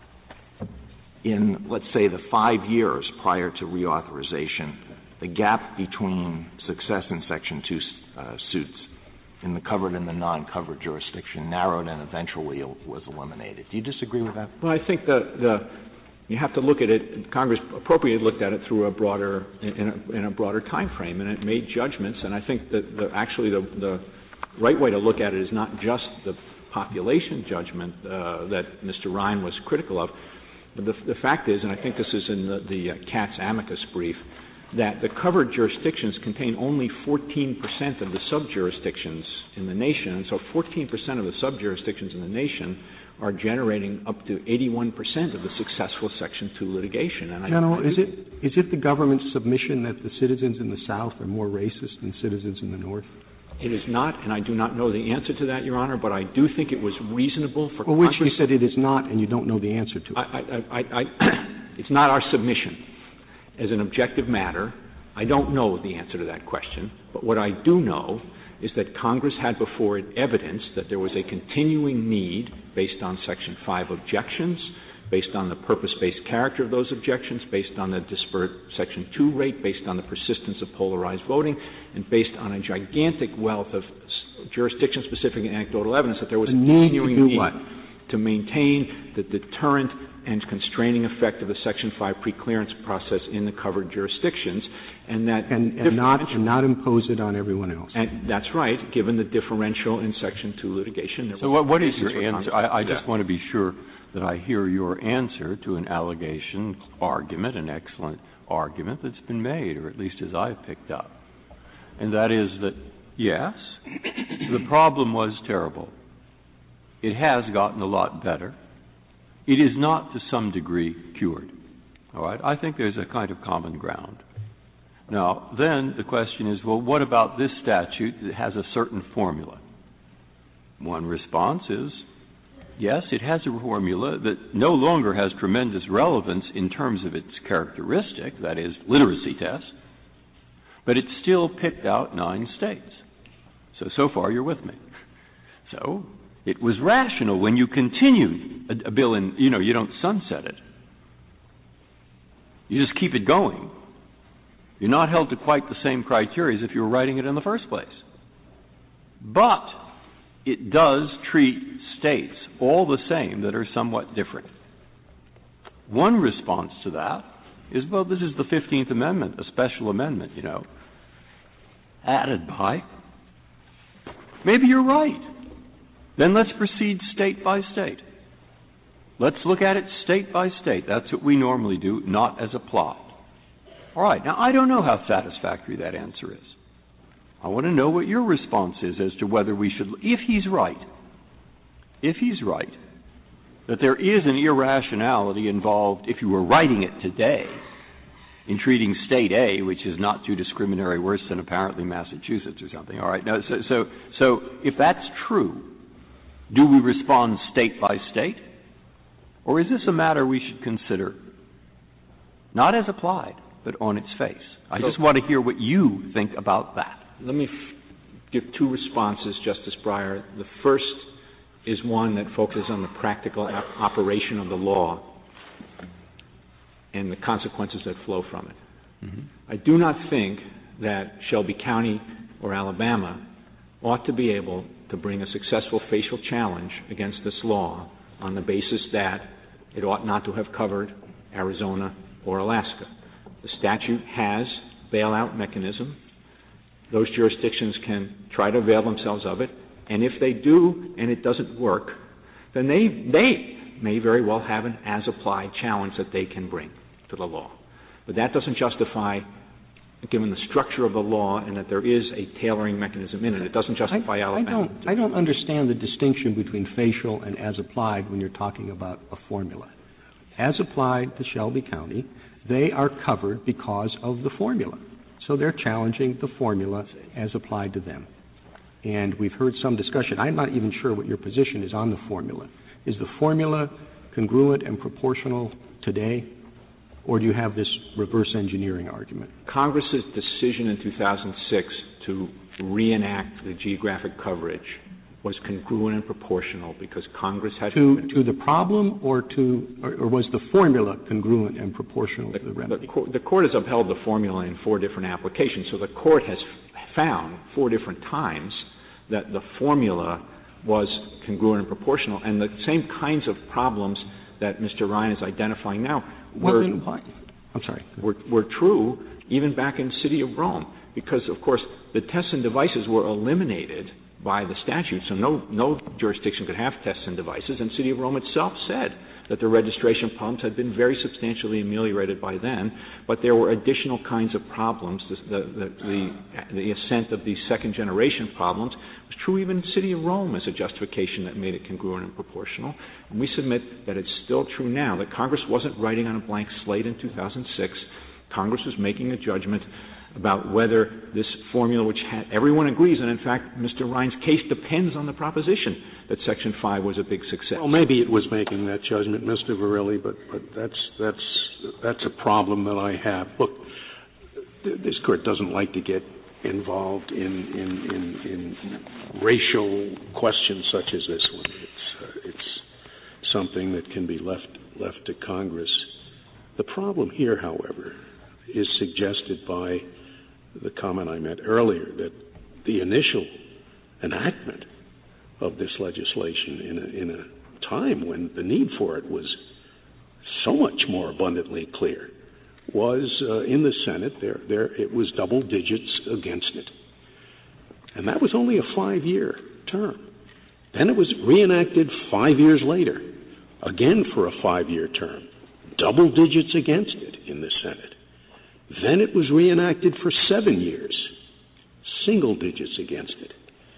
Speaker 5: in, let's say, the 5 years prior to reauthorization, the gap between success in Section 2 suits in the covered and the non-covered jurisdiction narrowed and eventually was eliminated. Do you disagree with that?
Speaker 2: Well, I think you have to look at it. Congress appropriately looked at it through a broader in a broader time frame, and it made judgments. And I think that the right way to look at it is not just the population judgment that Mr. Ryan was critical of. But the fact is, and I think this is in the Katz amicus brief, that the covered jurisdictions contain only 14% of the sub-jurisdictions in the nation. And so 14% of the sub-jurisdictions in the nation are generating up to 81% of the successful Section 2 litigation. And
Speaker 1: General, is it the government's submission that the citizens in the South are more racist than citizens in the North?
Speaker 2: It is not, and I do not know the answer to that, Your Honor, but I do think it was reasonable for Congress.
Speaker 1: Which you said it is not, and you don't know the answer to it.
Speaker 2: It's not our submission. As an objective matter, I don't know the answer to that question, but what I do know is that Congress had before it evidence that there was a continuing need based on Section 5 objections, based on the purpose-based character of those objections, based on the disparate Section 2 rate, based on the persistence of polarized voting, and based on a gigantic wealth of jurisdiction-specific anecdotal evidence that there was a continuing need to maintain the deterrent and constraining effect of the Section 5 preclearance process in the covered jurisdictions, and that
Speaker 1: not impose it on everyone else.
Speaker 2: And that's right, given the differential in Section 2 litigation.
Speaker 6: So what is your answer? I just want to be sure that I hear your answer to an allegation, argument, an excellent argument that's been made, or at least as I've picked up. And that is that, yes, the problem was terrible. It has gotten a lot better. It is not to some degree cured. All right? I think there's a kind of common ground. Now, then the question is, well, what about this statute that has a certain formula? One response is, yes, it has a formula that no longer has tremendous relevance in terms of its characteristic, that is, literacy tests, but it still picked out 9 states. So far you're with me. So it was rational when you continued a bill and, you don't sunset it. You just keep it going. You're not held to quite the same criteria as if you were writing it in the first place. But it does treat states all the same that are somewhat different. One response to that is, well, this is the 15th Amendment, a special amendment, added by. Maybe you're right. Then let's proceed state by state. Let's look at it state by state. That's what we normally do, not as applied. All right. Now, I don't know how satisfactory that answer is. I want to know what your response is as to whether we should, if he's right, that there is an irrationality involved, if you were writing it today, in treating State A, which is not too discriminatory, worse than apparently Massachusetts or something. All right. Now, so if that's true, do we respond state by state? Or is this a matter we should consider not as applied, but on its face? I just want to hear what you think about that.
Speaker 2: Let me give 2 responses, Justice Breyer. The first is one that focuses on the practical operation of the law and the consequences that flow from it. Mm-hmm. I do not think that Shelby County or Alabama ought to be able to bring a successful facial challenge against this law on the basis that it ought not to have covered Arizona or Alaska. The statute has bailout mechanism. Those jurisdictions can try to avail themselves of it, and if they do and it doesn't work, then they may very well have an as-applied challenge that they can bring to the law. But that doesn't justify, given the structure of the law and that there is a tailoring mechanism in it, it doesn't justify Alabama.
Speaker 1: I don't understand the distinction between facial and as-applied when you're talking about a formula. As applied to Shelby County, they are covered because of the formula. So they're challenging the formula as applied to them. and we've heard some discussion. I'm not even sure what your position is on the formula. Is the formula congruent and proportional today, or do you have this reverse engineering argument?
Speaker 2: Congress's decision in 2006 to reenact the geographic coverage was congruent and proportional because Congress had
Speaker 1: to the problem, or was the formula congruent and proportional to the remedy?
Speaker 2: The court has upheld the formula in 4 different applications, so the court has found 4 different times that the formula was congruent and proportional, and the same kinds of problems that Mr. Ryan is identifying now were true even back in the City of Rome, because, of course, the tests and devices were eliminated by the statute, so no jurisdiction could have tests and devices, and City of Rome itself said that the registration problems had been very substantially ameliorated by then, but there were additional kinds of problems. The ascent of these second-generation problems was true even in the City of Rome as a justification that made it congruent and proportional, and we submit that it's still true now, that Congress wasn't writing on a blank slate in 2006. Congress was making a judgment about whether this formula, which everyone agrees, and in fact, Mr. Ryan's case depends on the proposition that Section 5 was a big success.
Speaker 8: Well, maybe it was making that judgment, Mr. Verrilli, but that's a problem that I have. Look, this Court doesn't like to get involved in racial questions such as this one. It's something that can be left to Congress. The problem here, however, is suggested by the comment I made earlier, that the initial enactment of this legislation in a time when the need for it was so much more abundantly clear was in the Senate. It was double digits against it. And that was only a 5-year term. Then it was reenacted 5 years later, again for a 5-year term, double digits against it in the Senate. Then it was reenacted for 7 years, single digits against it.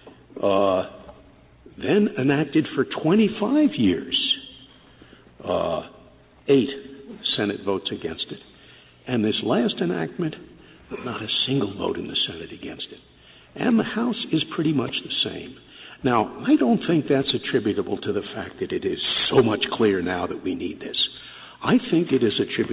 Speaker 8: Then enacted for 25 years, 8 Senate votes against it. And this last enactment, not a single vote in the Senate against it. And the House is pretty much the same. Now, I don't think that's attributable to the fact that it is so much clearer now that we need this. I think it is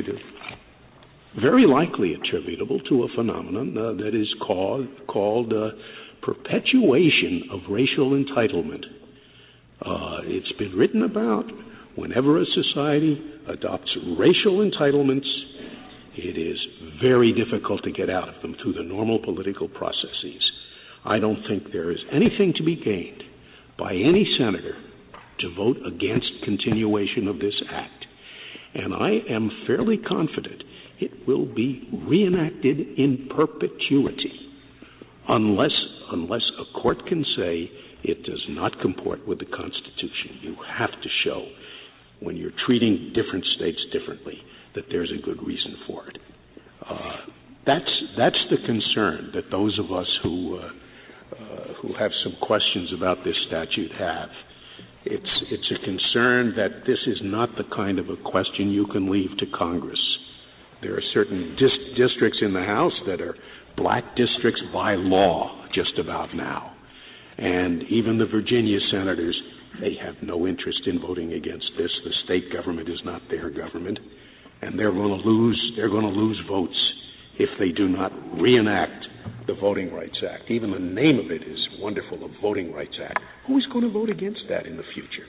Speaker 8: very likely attributable to a phenomenon that is called perpetuation of racial entitlement. It's been written about whenever a society adopts racial entitlements, it is very difficult to get out of them through the normal political processes. I don't think there is anything to be gained by any senator to vote against continuation of this act. And I am fairly confident it will be reenacted in perpetuity unless a court can say it does not comport with the Constitution. You have to show, when you're treating different states differently, that there's a good reason for it. That's the concern that those of us who have some questions about this statute have. It's a concern that this is not the kind of a question you can leave to Congress. There are certain districts in the House that are black districts by law just about now. And even the Virginia senators, they have no interest in voting against this. The state government is not their government. And they're going to lose votes if they do not reenact the Voting Rights Act. Even the name of it is wonderful, the Voting Rights Act. Who is going to vote against that in the future?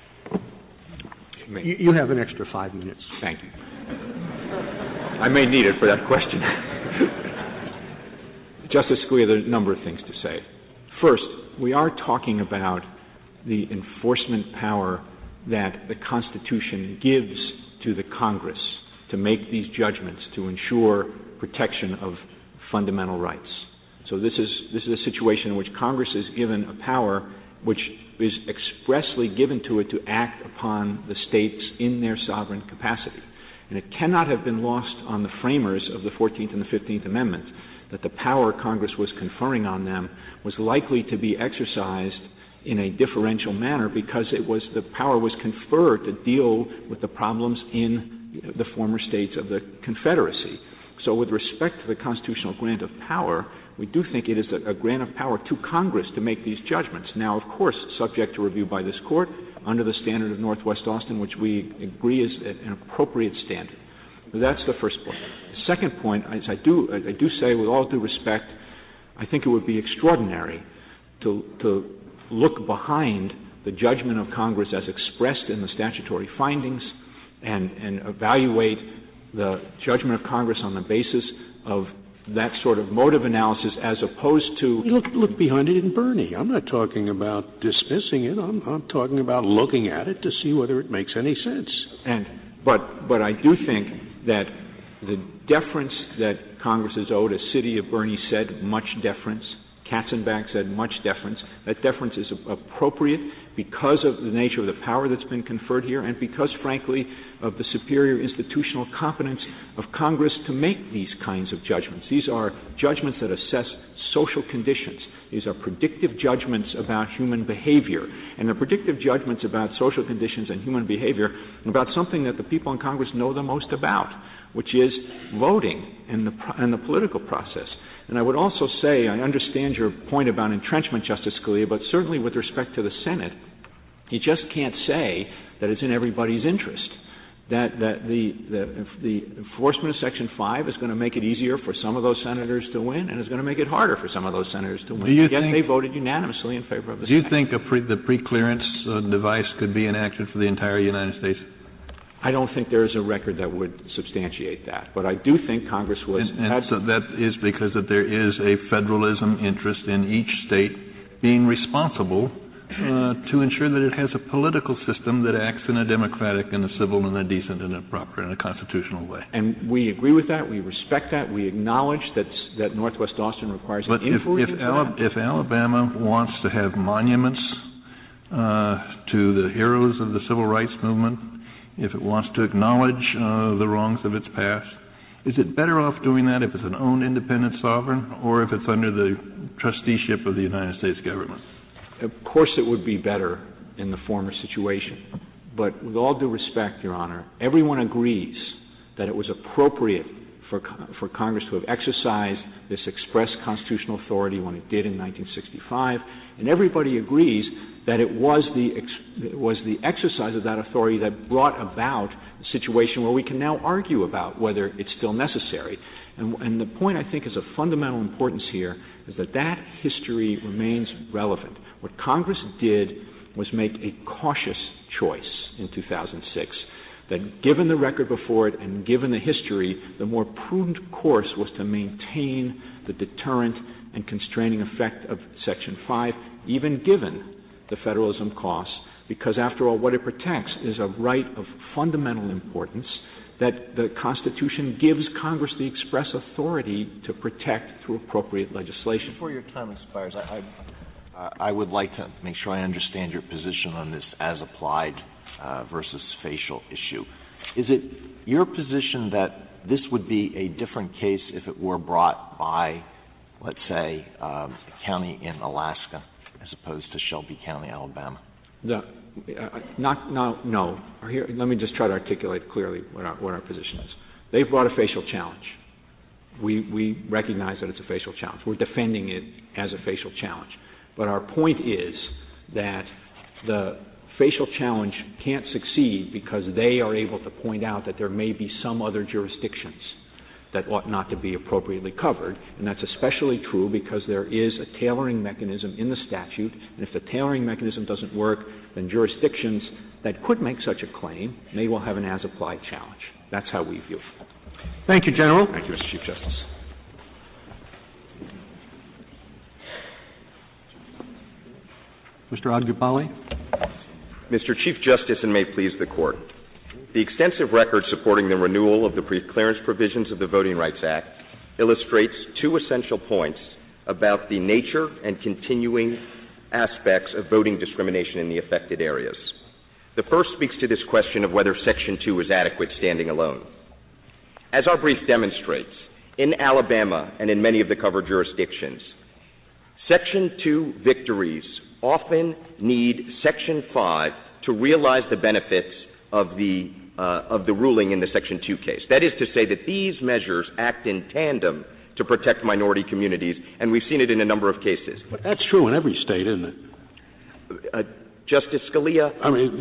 Speaker 1: You have an extra 5 minutes.
Speaker 2: Thank you. I may need it for that question. Justice Scalia, there are a number of things to say. First, we are talking about the enforcement power that the Constitution gives to the Congress to make these judgments to ensure protection of fundamental rights. So this is a situation in which Congress is given a power which is expressly given to it to act upon the states in their sovereign capacity. And it cannot have been lost on the framers of the 14th and the 15th Amendments that the power Congress was conferring on them was likely to be exercised in a differential manner because the power was conferred to deal with the problems in the former states of the Confederacy. So with respect to the constitutional grant of power, we do think it is a grant of power to Congress to make these judgments. Now, of course, subject to review by this Court under the standard of Northwest Austin, which we agree is an appropriate standard. So that's the first point. The second point, as I do say with all due respect, I think it would be extraordinary to look behind the judgment of Congress as expressed in the statutory findings and evaluate the judgment of Congress on the basis of that sort of motive analysis as opposed to...
Speaker 8: Look behind it in Bernie. I'm not talking about dismissing it. I'm talking about looking at it to see whether it makes any sense.
Speaker 2: But I do think that the deference that Congress is owed, as City of Bernie said, much deference. Katzenbach said much deference. That deference is appropriate because of the nature of the power that's been conferred here and because, frankly, of the superior institutional competence of Congress to make these kinds of judgments. These are judgments that assess social conditions. These are predictive judgments about human behavior. And they're predictive judgments about social conditions and human behavior about something that the people in Congress know the most about, which is voting and the political process. And I would also say, I understand your point about entrenchment, Justice Scalia, but certainly with respect to the Senate, you just can't say that it's in everybody's interest. That the enforcement of Section 5 is going to make it easier for some of those senators to win and is going to make it harder for some of those senators to win. Yet they voted unanimously in favor of the Senate.
Speaker 20: Do you think the pre-clearance device could be enacted for the entire United States?
Speaker 2: I don't think there is a record that would substantiate that. But I do think Congress was...
Speaker 20: So that is because that there is a federalism interest in each state being responsible to ensure that it has a political system that acts in a democratic and a civil and a decent and a proper and a constitutional way.
Speaker 2: And we agree with that. We respect that. We acknowledge that Northwest Austin requires an inquiry.
Speaker 20: If Alabama wants to have monuments to the heroes of the civil rights movement, if it wants to acknowledge the wrongs of its past, is it better off doing that if it's an owned independent sovereign or if it's under the trusteeship of the United States government?
Speaker 2: Of course it would be better in the former situation. But with all due respect, Your Honor, everyone agrees that it was appropriate for Congress to have exercised this express constitutional authority when it did in 1965, and everybody agrees that it was the exercise of that authority that brought about a situation where we can now argue about whether it's still necessary. And the point I think is of fundamental importance here is that history remains relevant. What Congress did was make a cautious choice in 2006, that given the record before it and given the history, the more prudent course was to maintain the deterrent and constraining effect of Section 5, even given the federalism costs, because after all, what it protects is a right of fundamental importance that the Constitution gives Congress the express authority to protect through appropriate legislation.
Speaker 5: Before your time expires, I would like to make sure I understand your position on this as applied versus facial issue. Is it your position that this would be a different case if it were brought by, let's say, a county in Alaska as opposed to Shelby County, Alabama?
Speaker 2: No. Here, let me just try to articulate clearly what our position is. They've brought a facial challenge. We recognize that it's a facial challenge. We're defending it as a facial challenge. But our point is that the facial challenge can't succeed because they are able to point out that there may be some other jurisdictions that ought not to be appropriately covered. And that's especially true because there is a tailoring mechanism in the statute. And if the tailoring mechanism doesn't work, then jurisdictions that could make such a claim may well have an as-applied challenge. That's how we view it.
Speaker 1: Thank you, General.
Speaker 2: Thank you, Mr. Chief Justice.
Speaker 1: Mr. Agdupale.
Speaker 7: Mr. Chief Justice, and may it please the Court, the extensive record supporting the renewal of the pre-clearance provisions of the Voting Rights Act illustrates two essential points about the nature and continuing aspects of voting discrimination in the affected areas. The first speaks to this question of whether Section 2 is adequate standing alone. As our brief demonstrates, in Alabama and in many of the covered jurisdictions, Section 2 victories often need Section 5 to realize the benefits of the ruling in the Section 2 case. That is to say that these measures act in tandem to protect minority communities, and we've seen it in a number of cases.
Speaker 8: But that's true in every state, isn't it?
Speaker 7: Justice Scalia?
Speaker 8: I mean,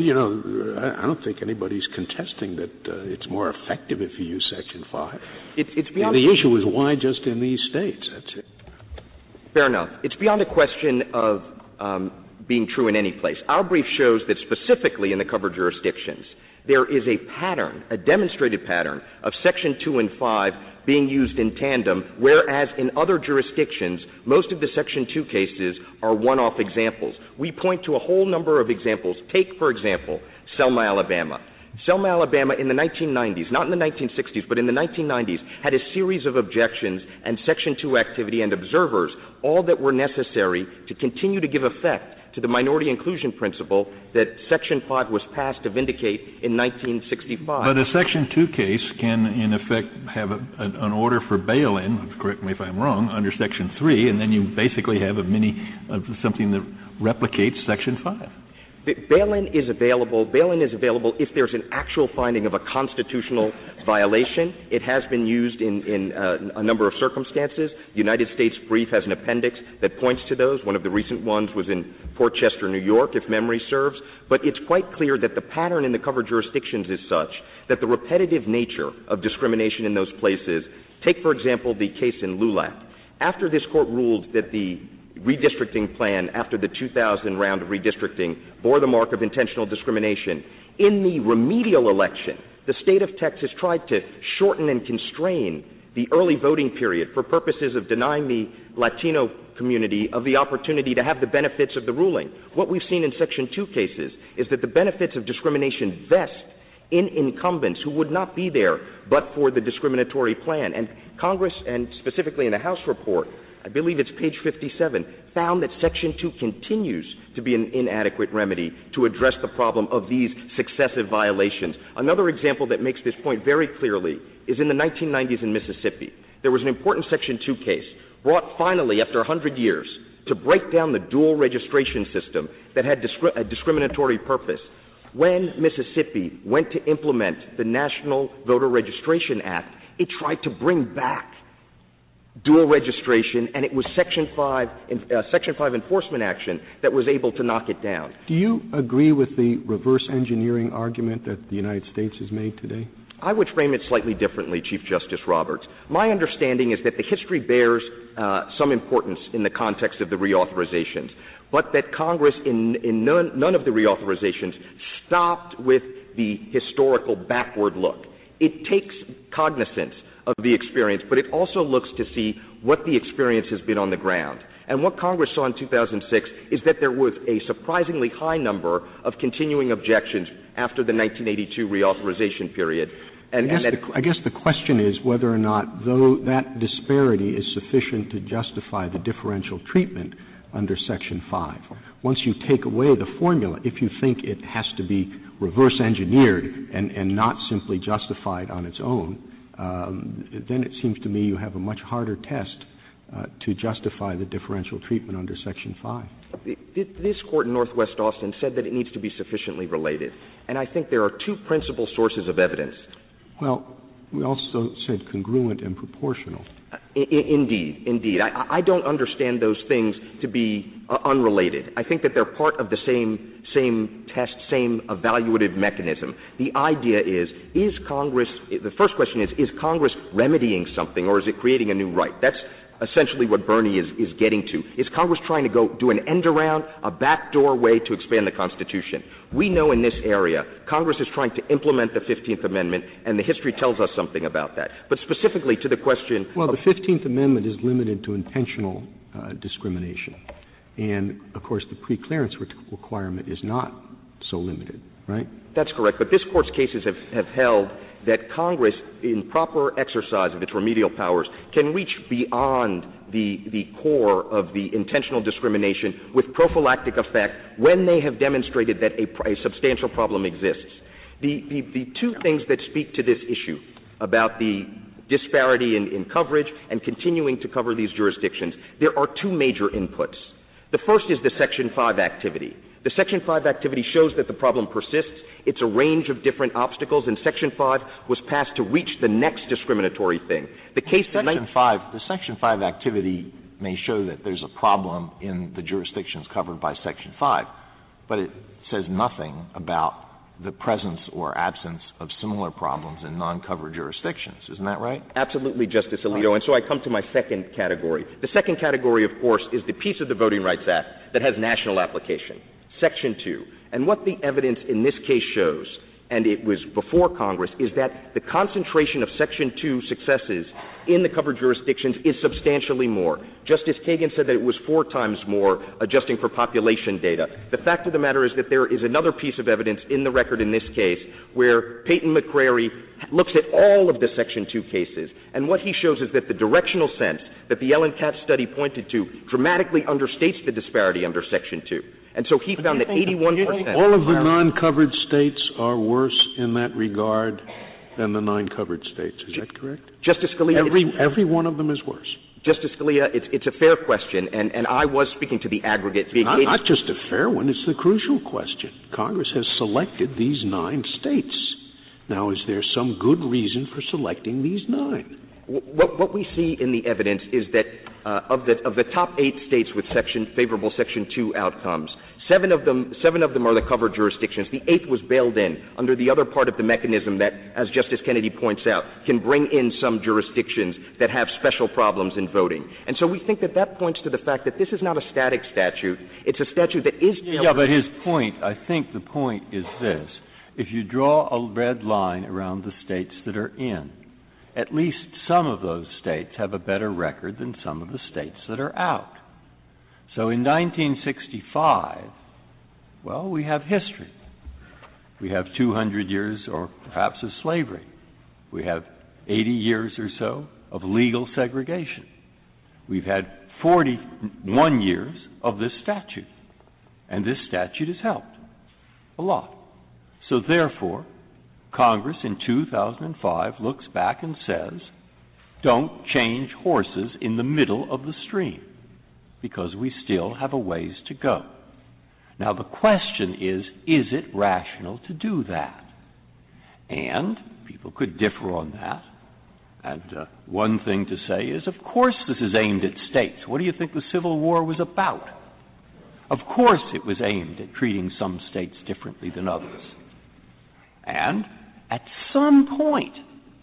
Speaker 8: I don't think anybody's contesting that it's more effective if you use Section 5.
Speaker 7: It's beyond
Speaker 8: the issue is why just in these states. That's it.
Speaker 7: Fair enough. It's beyond a question of being true in any place. Our brief shows that specifically in the covered jurisdictions, there is a pattern, a demonstrated pattern of Section 2 and 5 being used in tandem, whereas in other jurisdictions, most of the Section 2 cases are one-off examples. We point to a whole number of examples. Take, for example, Selma, Alabama. Selma, Alabama in the 1990s, not in the 1960s, but in the 1990s, had a series of objections and Section 2 activity and observers, all that were necessary to continue to give effect to the minority inclusion principle that Section 5 was passed to vindicate in 1965.
Speaker 20: But a Section 2 case can, in effect, have an order for bail-in, correct me if I'm wrong, under Section 3, and then you basically have something that replicates Section 5.
Speaker 7: Bail-in is available. Bail-in is available if there's an actual finding of a constitutional violation. It has been used in a number of circumstances. The United States brief has an appendix that points to those. One of the recent ones was in Fort Chester, New York, if memory serves. But it's quite clear that the pattern in the covered jurisdictions is such that the repetitive nature of discrimination in those places, take, for example, the case in LULAC. After this court ruled that the redistricting plan after the 2000 round of redistricting bore the mark of intentional discrimination, in the remedial election, the state of Texas tried to shorten and constrain the early voting period for purposes of denying the Latino community of the opportunity to have the benefits of the ruling. What we've seen in Section 2 cases is that the benefits of discrimination vest in incumbents who would not be there but for the discriminatory plan. And Congress, and specifically in the House report, I believe it's page 57, found that Section 2 continues to be an inadequate remedy to address the problem of these successive violations. Another example that makes this point very clearly is in the 1990s in Mississippi. There was an important Section 2 case brought finally after 100 years to break down the dual registration system that had a discriminatory purpose. When Mississippi went to implement the National Voter Registration Act, it tried to bring back dual registration, and it was Section 5 enforcement action that was able to knock it down.
Speaker 1: Do you agree with the reverse engineering argument that the United States has made today?
Speaker 7: I would frame it slightly differently, Chief Justice Roberts. My understanding is that the history bears some importance in the context of the reauthorizations, but that Congress in none of the reauthorizations stopped with the historical backward look. It takes cognizance of the experience, but it also looks to see what the experience has been on the ground. And what Congress saw in 2006 is that there was a surprisingly high number of continuing objections after the 1982 reauthorization period.
Speaker 1: I guess the question is whether or not, though that disparity is sufficient to justify the differential treatment under Section 5. Once you take away the formula, if you think it has to be reverse engineered and not simply justified on its own, then it seems to me you have a much harder test to justify the differential treatment under Section 5.
Speaker 7: This court in Northwest Austin said that it needs to be sufficiently related. And I think there are two principal sources of evidence.
Speaker 1: Well, we also said congruent and proportional.
Speaker 7: Indeed. I don't understand those things to be unrelated. I think that they're part of the same test, same evaluative mechanism. The idea is Congress, the first question is Congress remedying something or is it creating a new right? That's essentially what Bernie is getting to. Is Congress trying to go do an end around, a backdoor way to expand the Constitution? We know in this area Congress is trying to implement the 15th Amendment, and the history tells us something about that. But specifically to the question...
Speaker 1: Well, the 15th Amendment is limited to intentional discrimination. And, of course, the preclearance requirement is not so limited, right?
Speaker 7: That's correct. But this Court's cases have held that Congress, in proper exercise of its remedial powers, can reach beyond the core of the intentional discrimination with prophylactic effect when they have demonstrated that a substantial problem exists. The two things that speak to this issue about the disparity in coverage and continuing to cover these jurisdictions, there are two major inputs. The first is the Section 5 activity. The Section 5 activity shows that the problem persists. It's a range of different obstacles, and Section 5 was passed to reach the next discriminatory thing. The
Speaker 5: Section 5 activity may show that there's a problem in the jurisdictions covered by Section 5, but it says nothing about the presence or absence of similar problems in non-covered jurisdictions. Isn't that right?
Speaker 7: Absolutely, Justice Alito. And so I come to my second category. The second category, of course, is the piece of the Voting Rights Act that has national application, Section 2. And what the evidence in this case shows, and it was before Congress, is that the concentration of Section 2 successes in the covered jurisdictions is substantially more. Justice Kagan said that it was 4 times more, adjusting for population data. The fact of the matter is that there is another piece of evidence in the record in this case where Peyton McCrary looks at all of the Section 2 cases, and what he shows is that the directional sense that the Ellen Katz study pointed to dramatically understates the disparity under Section 2. And so he found that 81%—
Speaker 8: all of the non-covered states are worse in that regard than the non-covered states. Is that correct?
Speaker 7: Justice Scalia—
Speaker 8: Every one of them is worse.
Speaker 7: Justice Scalia, it's a fair question, and I was speaking to the aggregate.
Speaker 8: Not just a fair one, it's the crucial question. Congress has selected these 9 states. Now, is there some good reason for selecting these 9?
Speaker 7: What we see in the evidence is that of the top 8 states with favorable Section 2 outcomes, 7 of them are the covered jurisdictions. The 8th was bailed in under the other part of the mechanism that, as Justice Kennedy points out, can bring in some jurisdictions that have special problems in voting. And so we think that points to the fact that this is not a static statute. It's a statute that is—
Speaker 6: Yeah, but I think the point is this. If you draw a red line around the states that are in, at least some of those states have a better record than some of the states that are out. So in 1965, well, we have history. We have 200 years or perhaps of slavery. We have 80 years or so of legal segregation. We've had 41 years of this statute, and this statute has helped a lot. So therefore, Congress in 2005 looks back and says, don't change horses in the middle of the stream, because we still have a ways to go. Now, the question is it rational to do that? And people could differ on that. And one thing to say is, of course this is aimed at states. What do you think the Civil War was about? Of course it was aimed at treating some states differently than others. And at some point,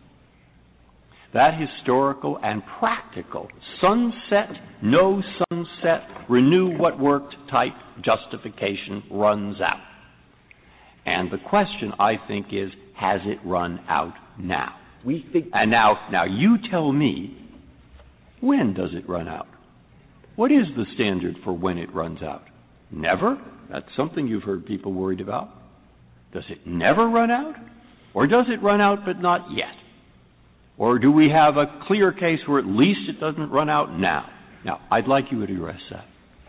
Speaker 6: that historical and practical sunset, no sunset, renew what worked type justification runs out. And the question, I think, is, has it run out now? And now you tell me, when does it run out? What is the standard for when it runs out? Never? That's something you've heard people worried about. Does it never run out? Or does it run out but not yet? Or do we have a clear case where at least it doesn't run out now? Now, I'd like you to address that.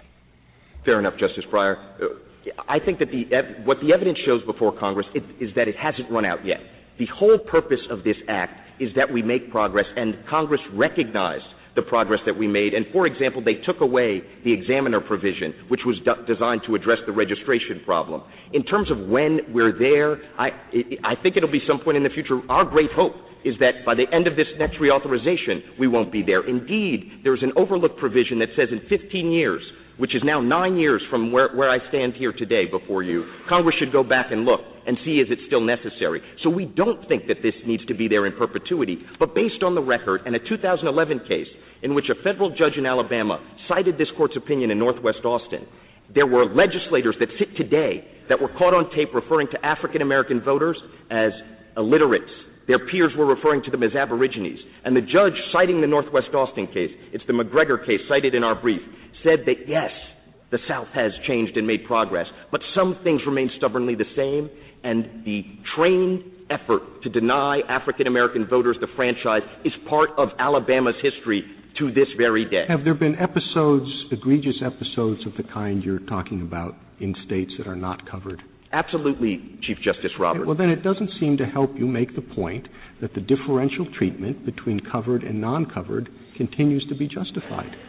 Speaker 7: Fair enough, Justice Breyer. I think that what the evidence shows before Congress is that it hasn't run out yet. The whole purpose of this act is that we make progress, and Congress recognized the progress that we made. And, for example, they took away the examiner provision, which was designed to address the registration problem. In terms of when we're there, I think it'll be some point in the future. Our great hope is that by the end of this next reauthorization, we won't be there. Indeed, there's an overlook provision that says in 15 years, which is now 9 years from where I stand here today before you, Congress should go back and look and see is it still necessary. So we don't think that this needs to be there in perpetuity. But based on the record and a 2011 case in which a federal judge in Alabama cited this court's opinion in Northwest Austin, there were legislators that sit today that were caught on tape referring to African-American voters as illiterates. Their peers were referring to them as aborigines. And the judge citing the Northwest Austin case, it's the McGregor case cited in our brief, said that, yes, the South has changed and made progress, but some things remain stubbornly the same, and the trained effort to deny African-American voters the franchise is part of Alabama's history to this very day.
Speaker 1: Have there been egregious episodes of the kind you're talking about in states that are not covered?
Speaker 7: Absolutely, Chief Justice Roberts.
Speaker 1: Well, then it doesn't seem to help you make the point that the differential treatment between covered and non-covered continues to be justified.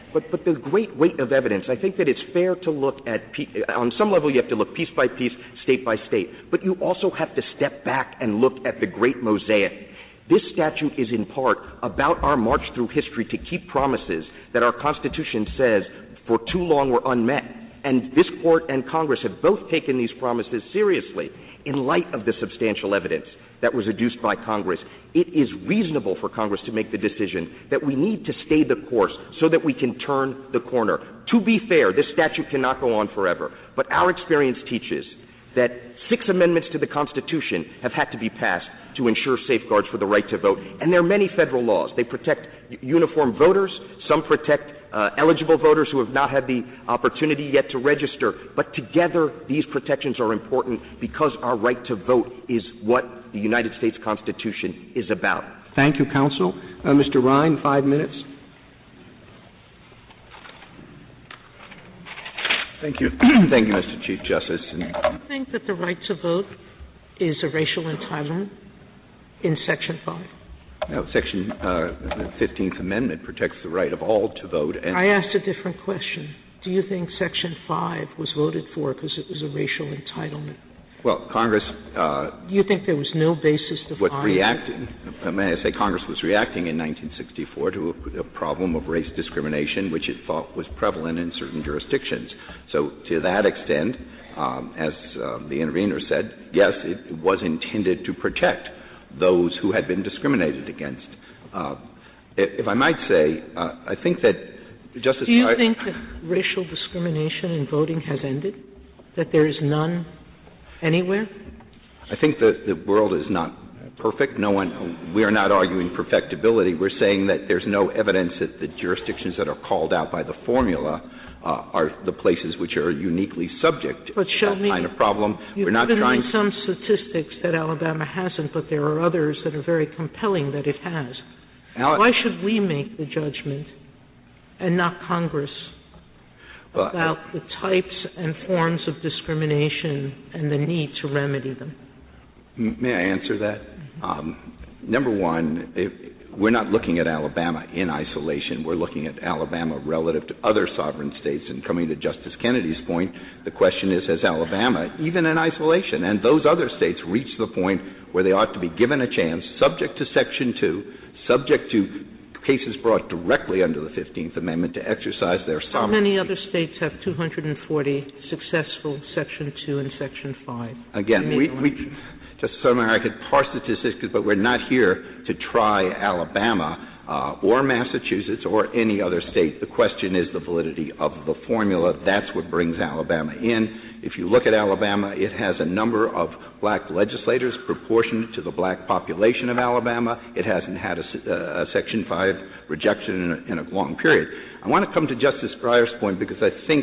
Speaker 7: But the great weight of evidence, I think that it's fair to look at, on some level you have to look piece by piece, state by state, but you also have to step back and look at the great mosaic. This statute is in part about our march through history to keep promises that our Constitution says for too long were unmet. And this Court and Congress have both taken these promises seriously in light of the substantial evidence that was adduced by Congress. It is reasonable for Congress to make the decision that we need to stay the course so that we can turn the corner. To be fair, this statute cannot go on forever, but our experience teaches that 6 amendments to the Constitution have had to be passed to ensure safeguards for the right to vote. And there are many federal laws. They protect uniformed voters. Some protect eligible voters who have not had the opportunity yet to register. But together, these protections are important because our right to vote is what the United States Constitution is about.
Speaker 1: Thank you, counsel. Mr. Ryan, 5 minutes.
Speaker 3: Thank you. Thank you, Mr. Chief Justice.
Speaker 17: Do you think that the right to vote is a racial entitlement in Section 5?
Speaker 3: No, Section the 15th Amendment protects the right of all to vote. And
Speaker 17: I asked a different question. Do you think Section 5 was voted for because it was a racial entitlement?
Speaker 3: Well, Congress
Speaker 17: do you think there was no basis to
Speaker 3: was
Speaker 17: find
Speaker 3: reacting? May I say Congress was reacting in 1964 to a problem of race discrimination, which it thought was prevalent in certain jurisdictions. So to that extent, as the intervener said, yes, it was intended to protect those who had been discriminated against. If I might say, I think that Justice
Speaker 17: Do you think that racial discrimination in voting has ended? That there is none anywhere?
Speaker 3: I think that the world is not perfect. We are not arguing perfectibility. We're saying that there's no evidence that the jurisdictions that are called out by the formula are the places which are uniquely subject to that kind of problem.
Speaker 17: We're not trying some statistics that Alabama hasn't, but there are others that are very compelling that it has. Why should we make the judgment and not Congress about the types and forms of discrimination and the need to remedy them?
Speaker 3: May I answer that? Number one, we're not looking at Alabama in isolation. We're looking at Alabama relative to other sovereign states. And coming to Justice Kennedy's point, the question is, has Alabama, even in isolation, and those other states reached the point where they ought to be given a chance, subject to Section 2, subject to cases brought directly under the 15th Amendment, to exercise their sovereignty?
Speaker 17: How many other states have 240 successful Section 2 and Section 5?
Speaker 3: Again, Justice Sotomayor, I could parse statistics, but we're not here to try Alabama or Massachusetts or any other state. The question is the validity of the formula. That's what brings Alabama in. If you look at Alabama, it has a number of black legislators proportionate to the black population of Alabama. It hasn't had a Section 5 rejection in a long period. I want to come to Justice Breyer's point because I think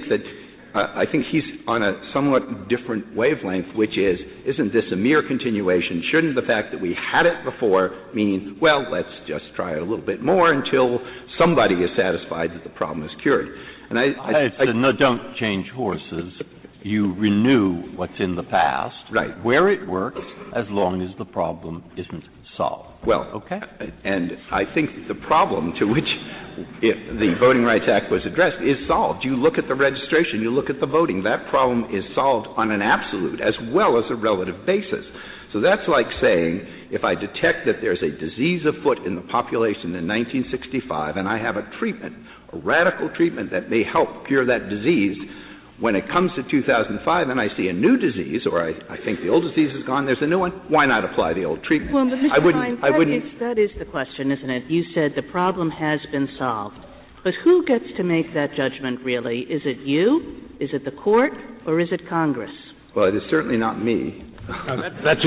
Speaker 3: he's on a somewhat different wavelength, which is, isn't this a mere continuation? Shouldn't the fact that we had it before mean, well, let's just try it a little bit more until somebody is satisfied that the problem is cured? And
Speaker 6: no, don't change horses. You renew what's in the past,
Speaker 3: right,
Speaker 6: where it works, as long as the problem isn't solved.
Speaker 3: Well,
Speaker 6: okay.
Speaker 3: And I think the problem to which the Voting Rights Act was addressed is solved. You look at the registration, you look at the voting. That problem is solved on an absolute as well as a relative basis. So that's like saying, if I detect that there's a disease afoot in the population in 1965 and I have a treatment, a radical treatment that may help cure that disease, when it comes to 2005 and I see a new disease, or I think the old disease is gone, there's a new one, why not apply the old treatment?
Speaker 4: Well, but Mr. Hines, that is the question, isn't it? You said the problem has been solved. But who gets to make that judgment, really? Is it you? Is it the court? Or is it Congress?
Speaker 3: Well, it is certainly not me.
Speaker 8: That's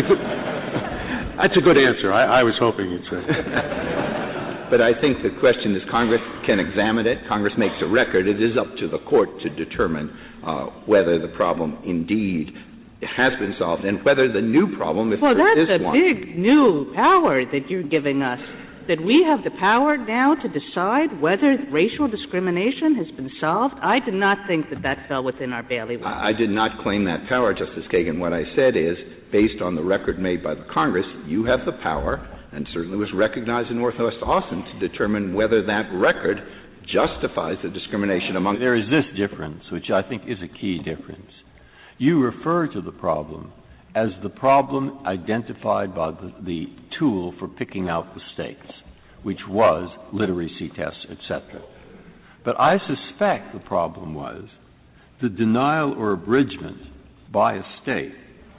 Speaker 8: a good answer. I was hoping you'd say.
Speaker 3: But I think the question is Congress can examine it. Congress makes a record. It is up to the court to determine whether the problem indeed has been solved and whether the new problem, if there is one.
Speaker 4: Well, that's a big new power that you're giving us, that we have the power now to decide whether racial discrimination has been solved. I did not think that fell within our bailiwick.
Speaker 3: I did not claim that power, Justice Kagan. What I said is, based on the record made by the Congress, you have the power, and certainly was recognized in Northwest Austin, to determine whether that record justifies the discrimination among...
Speaker 6: There is this difference, which I think is a key difference. You refer to the problem as the problem identified by the tool for picking out the states, which was literacy tests, etc. But I suspect the problem was the denial or abridgment by a state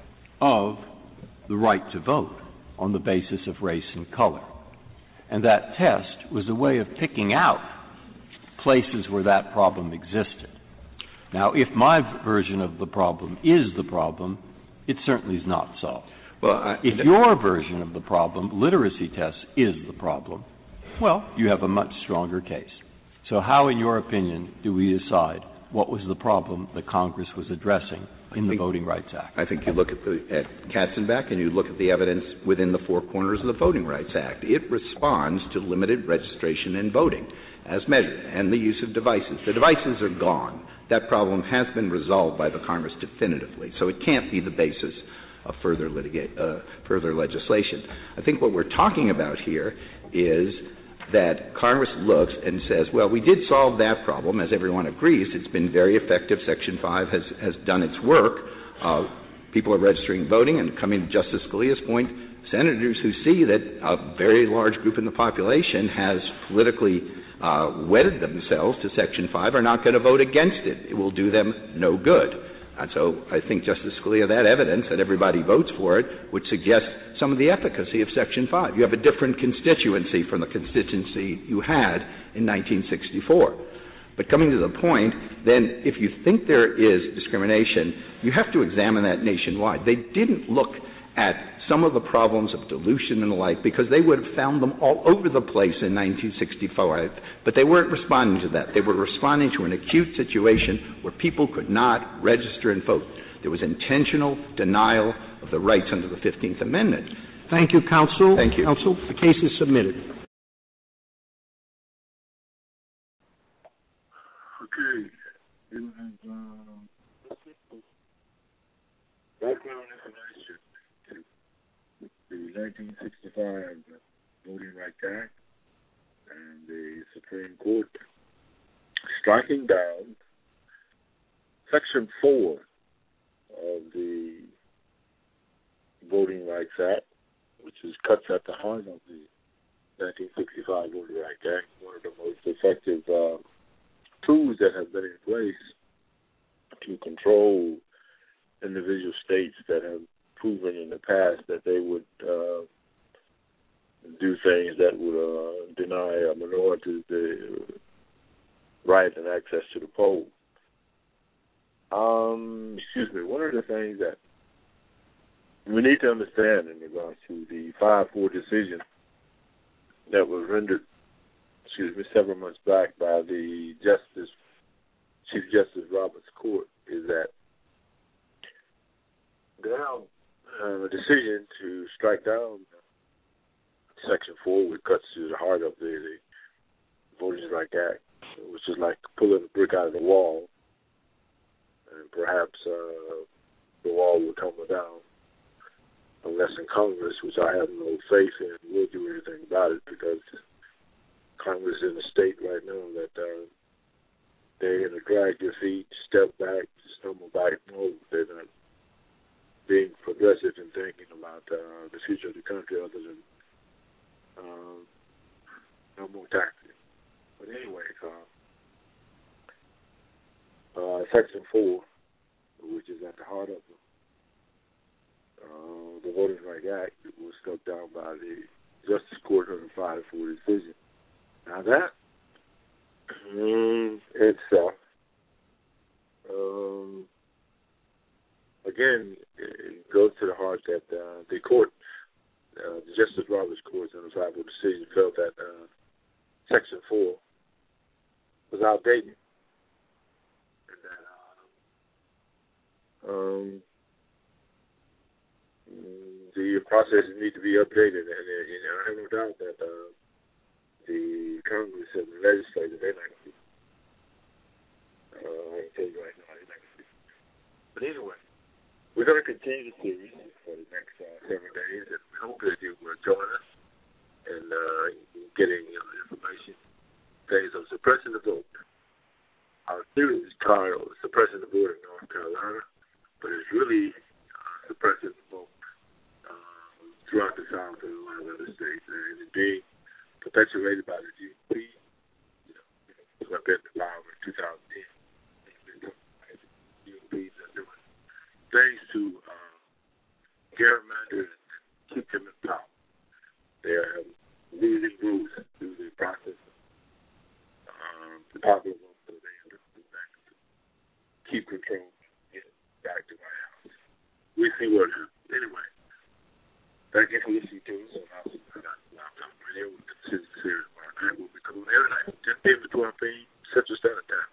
Speaker 6: of the right to vote on the basis of race and color. And that test was a way of picking out places where that problem existed. Now, if my version of the problem is the problem, it certainly is not solved. Well, if your version of the problem, literacy tests, is the problem, well, you have a much stronger case. So how, in your opinion, do we decide what was the problem that Congress was addressing in the Voting Rights Act?
Speaker 3: I think you look at Katzenbach and you look at the evidence within the four corners of the Voting Rights Act. It responds to limited registration and voting as measured, and the use of devices. The devices are gone. That problem has been resolved by the Congress definitively, so it can't be the basis of further legislation. I think what we're talking about here is that Congress looks and says, well, we did solve that problem. As everyone agrees, it's been very effective. Section 5 has done its work. People are registering voting, and coming to Justice Scalia's point, senators who see that a very large group in the population has politically wedded themselves to Section 5 are not going to vote against it. It will do them no good. And so I think, Justice Scalia, that evidence that everybody votes for it would suggest some of the efficacy of Section 5. You have a different constituency from the constituency you had in 1964. But coming to the point, then, if you think there is discrimination, you have to examine that nationwide. They didn't look at some of the problems of dilution and the like, because they would have found them all over the place in 1965, but they weren't responding to that. They were responding to an acute situation where people could not register and vote. There was intentional denial of the rights under the 15th Amendment.
Speaker 1: Thank you, counsel.
Speaker 3: Thank you.
Speaker 1: Counsel, the case is submitted.
Speaker 10: Okay. Background information. The 1965 Voting Rights Act and the Supreme Court striking down Section 4 of the Voting Rights Act, which cuts at the heart of the 1965 Voting Rights Act, one of the most effective tools that have been in place to control individual states that have proven in the past that they would do things that would deny a minority the right and access to the poll. One of the things that we need to understand in regards to the 5-4 decision that was rendered, several months back by the Chief Justice Roberts Court is that now a decision to strike down Section 4, which cuts to the heart of the Voting Rights Act, which is like pulling a brick out of the wall, and perhaps the wall will tumble down unless in Congress, which I have no faith in, will do anything about it, because Congress is in a state right now that they're going to drag their feet, step back, stumble back. No, they're not being progressive and thinking about the future of the country other than no more taxes. But anyway, Section 4, which is at the heart of the Voting Rights Act, was struck down by the Justice Court on the 5-4 decision. Now that itself, again, it goes to the heart that the court, the Justice Roberts Court on the 5-4 decision, felt that Section 4 was outdated, and that the processes need to be updated. And I have no doubt that the Congress and the legislature, they're not going to be. I can tell you right now, they're not going to be. But anyway, we're going to continue the series for the next 7 days, and we hope that you will join us in getting information things of suppressing the vote. Our theory is called suppressing the vote in North Carolina, but it's really suppressing the vote throughout the South and a lot of other states, and it's being perpetuated by the GOP. It's up at the power in 2010. GOPs are doing things to gerrymander and keep them in power. They are losing rules through the process of the popular vote, so they have to keep control and get back to White House. We see what happens. Anyway, thank you for listening to us. Radio with the Citizen Series. We'll be coming every night, 10 p.m. to 12 p.m. Central Standard Time.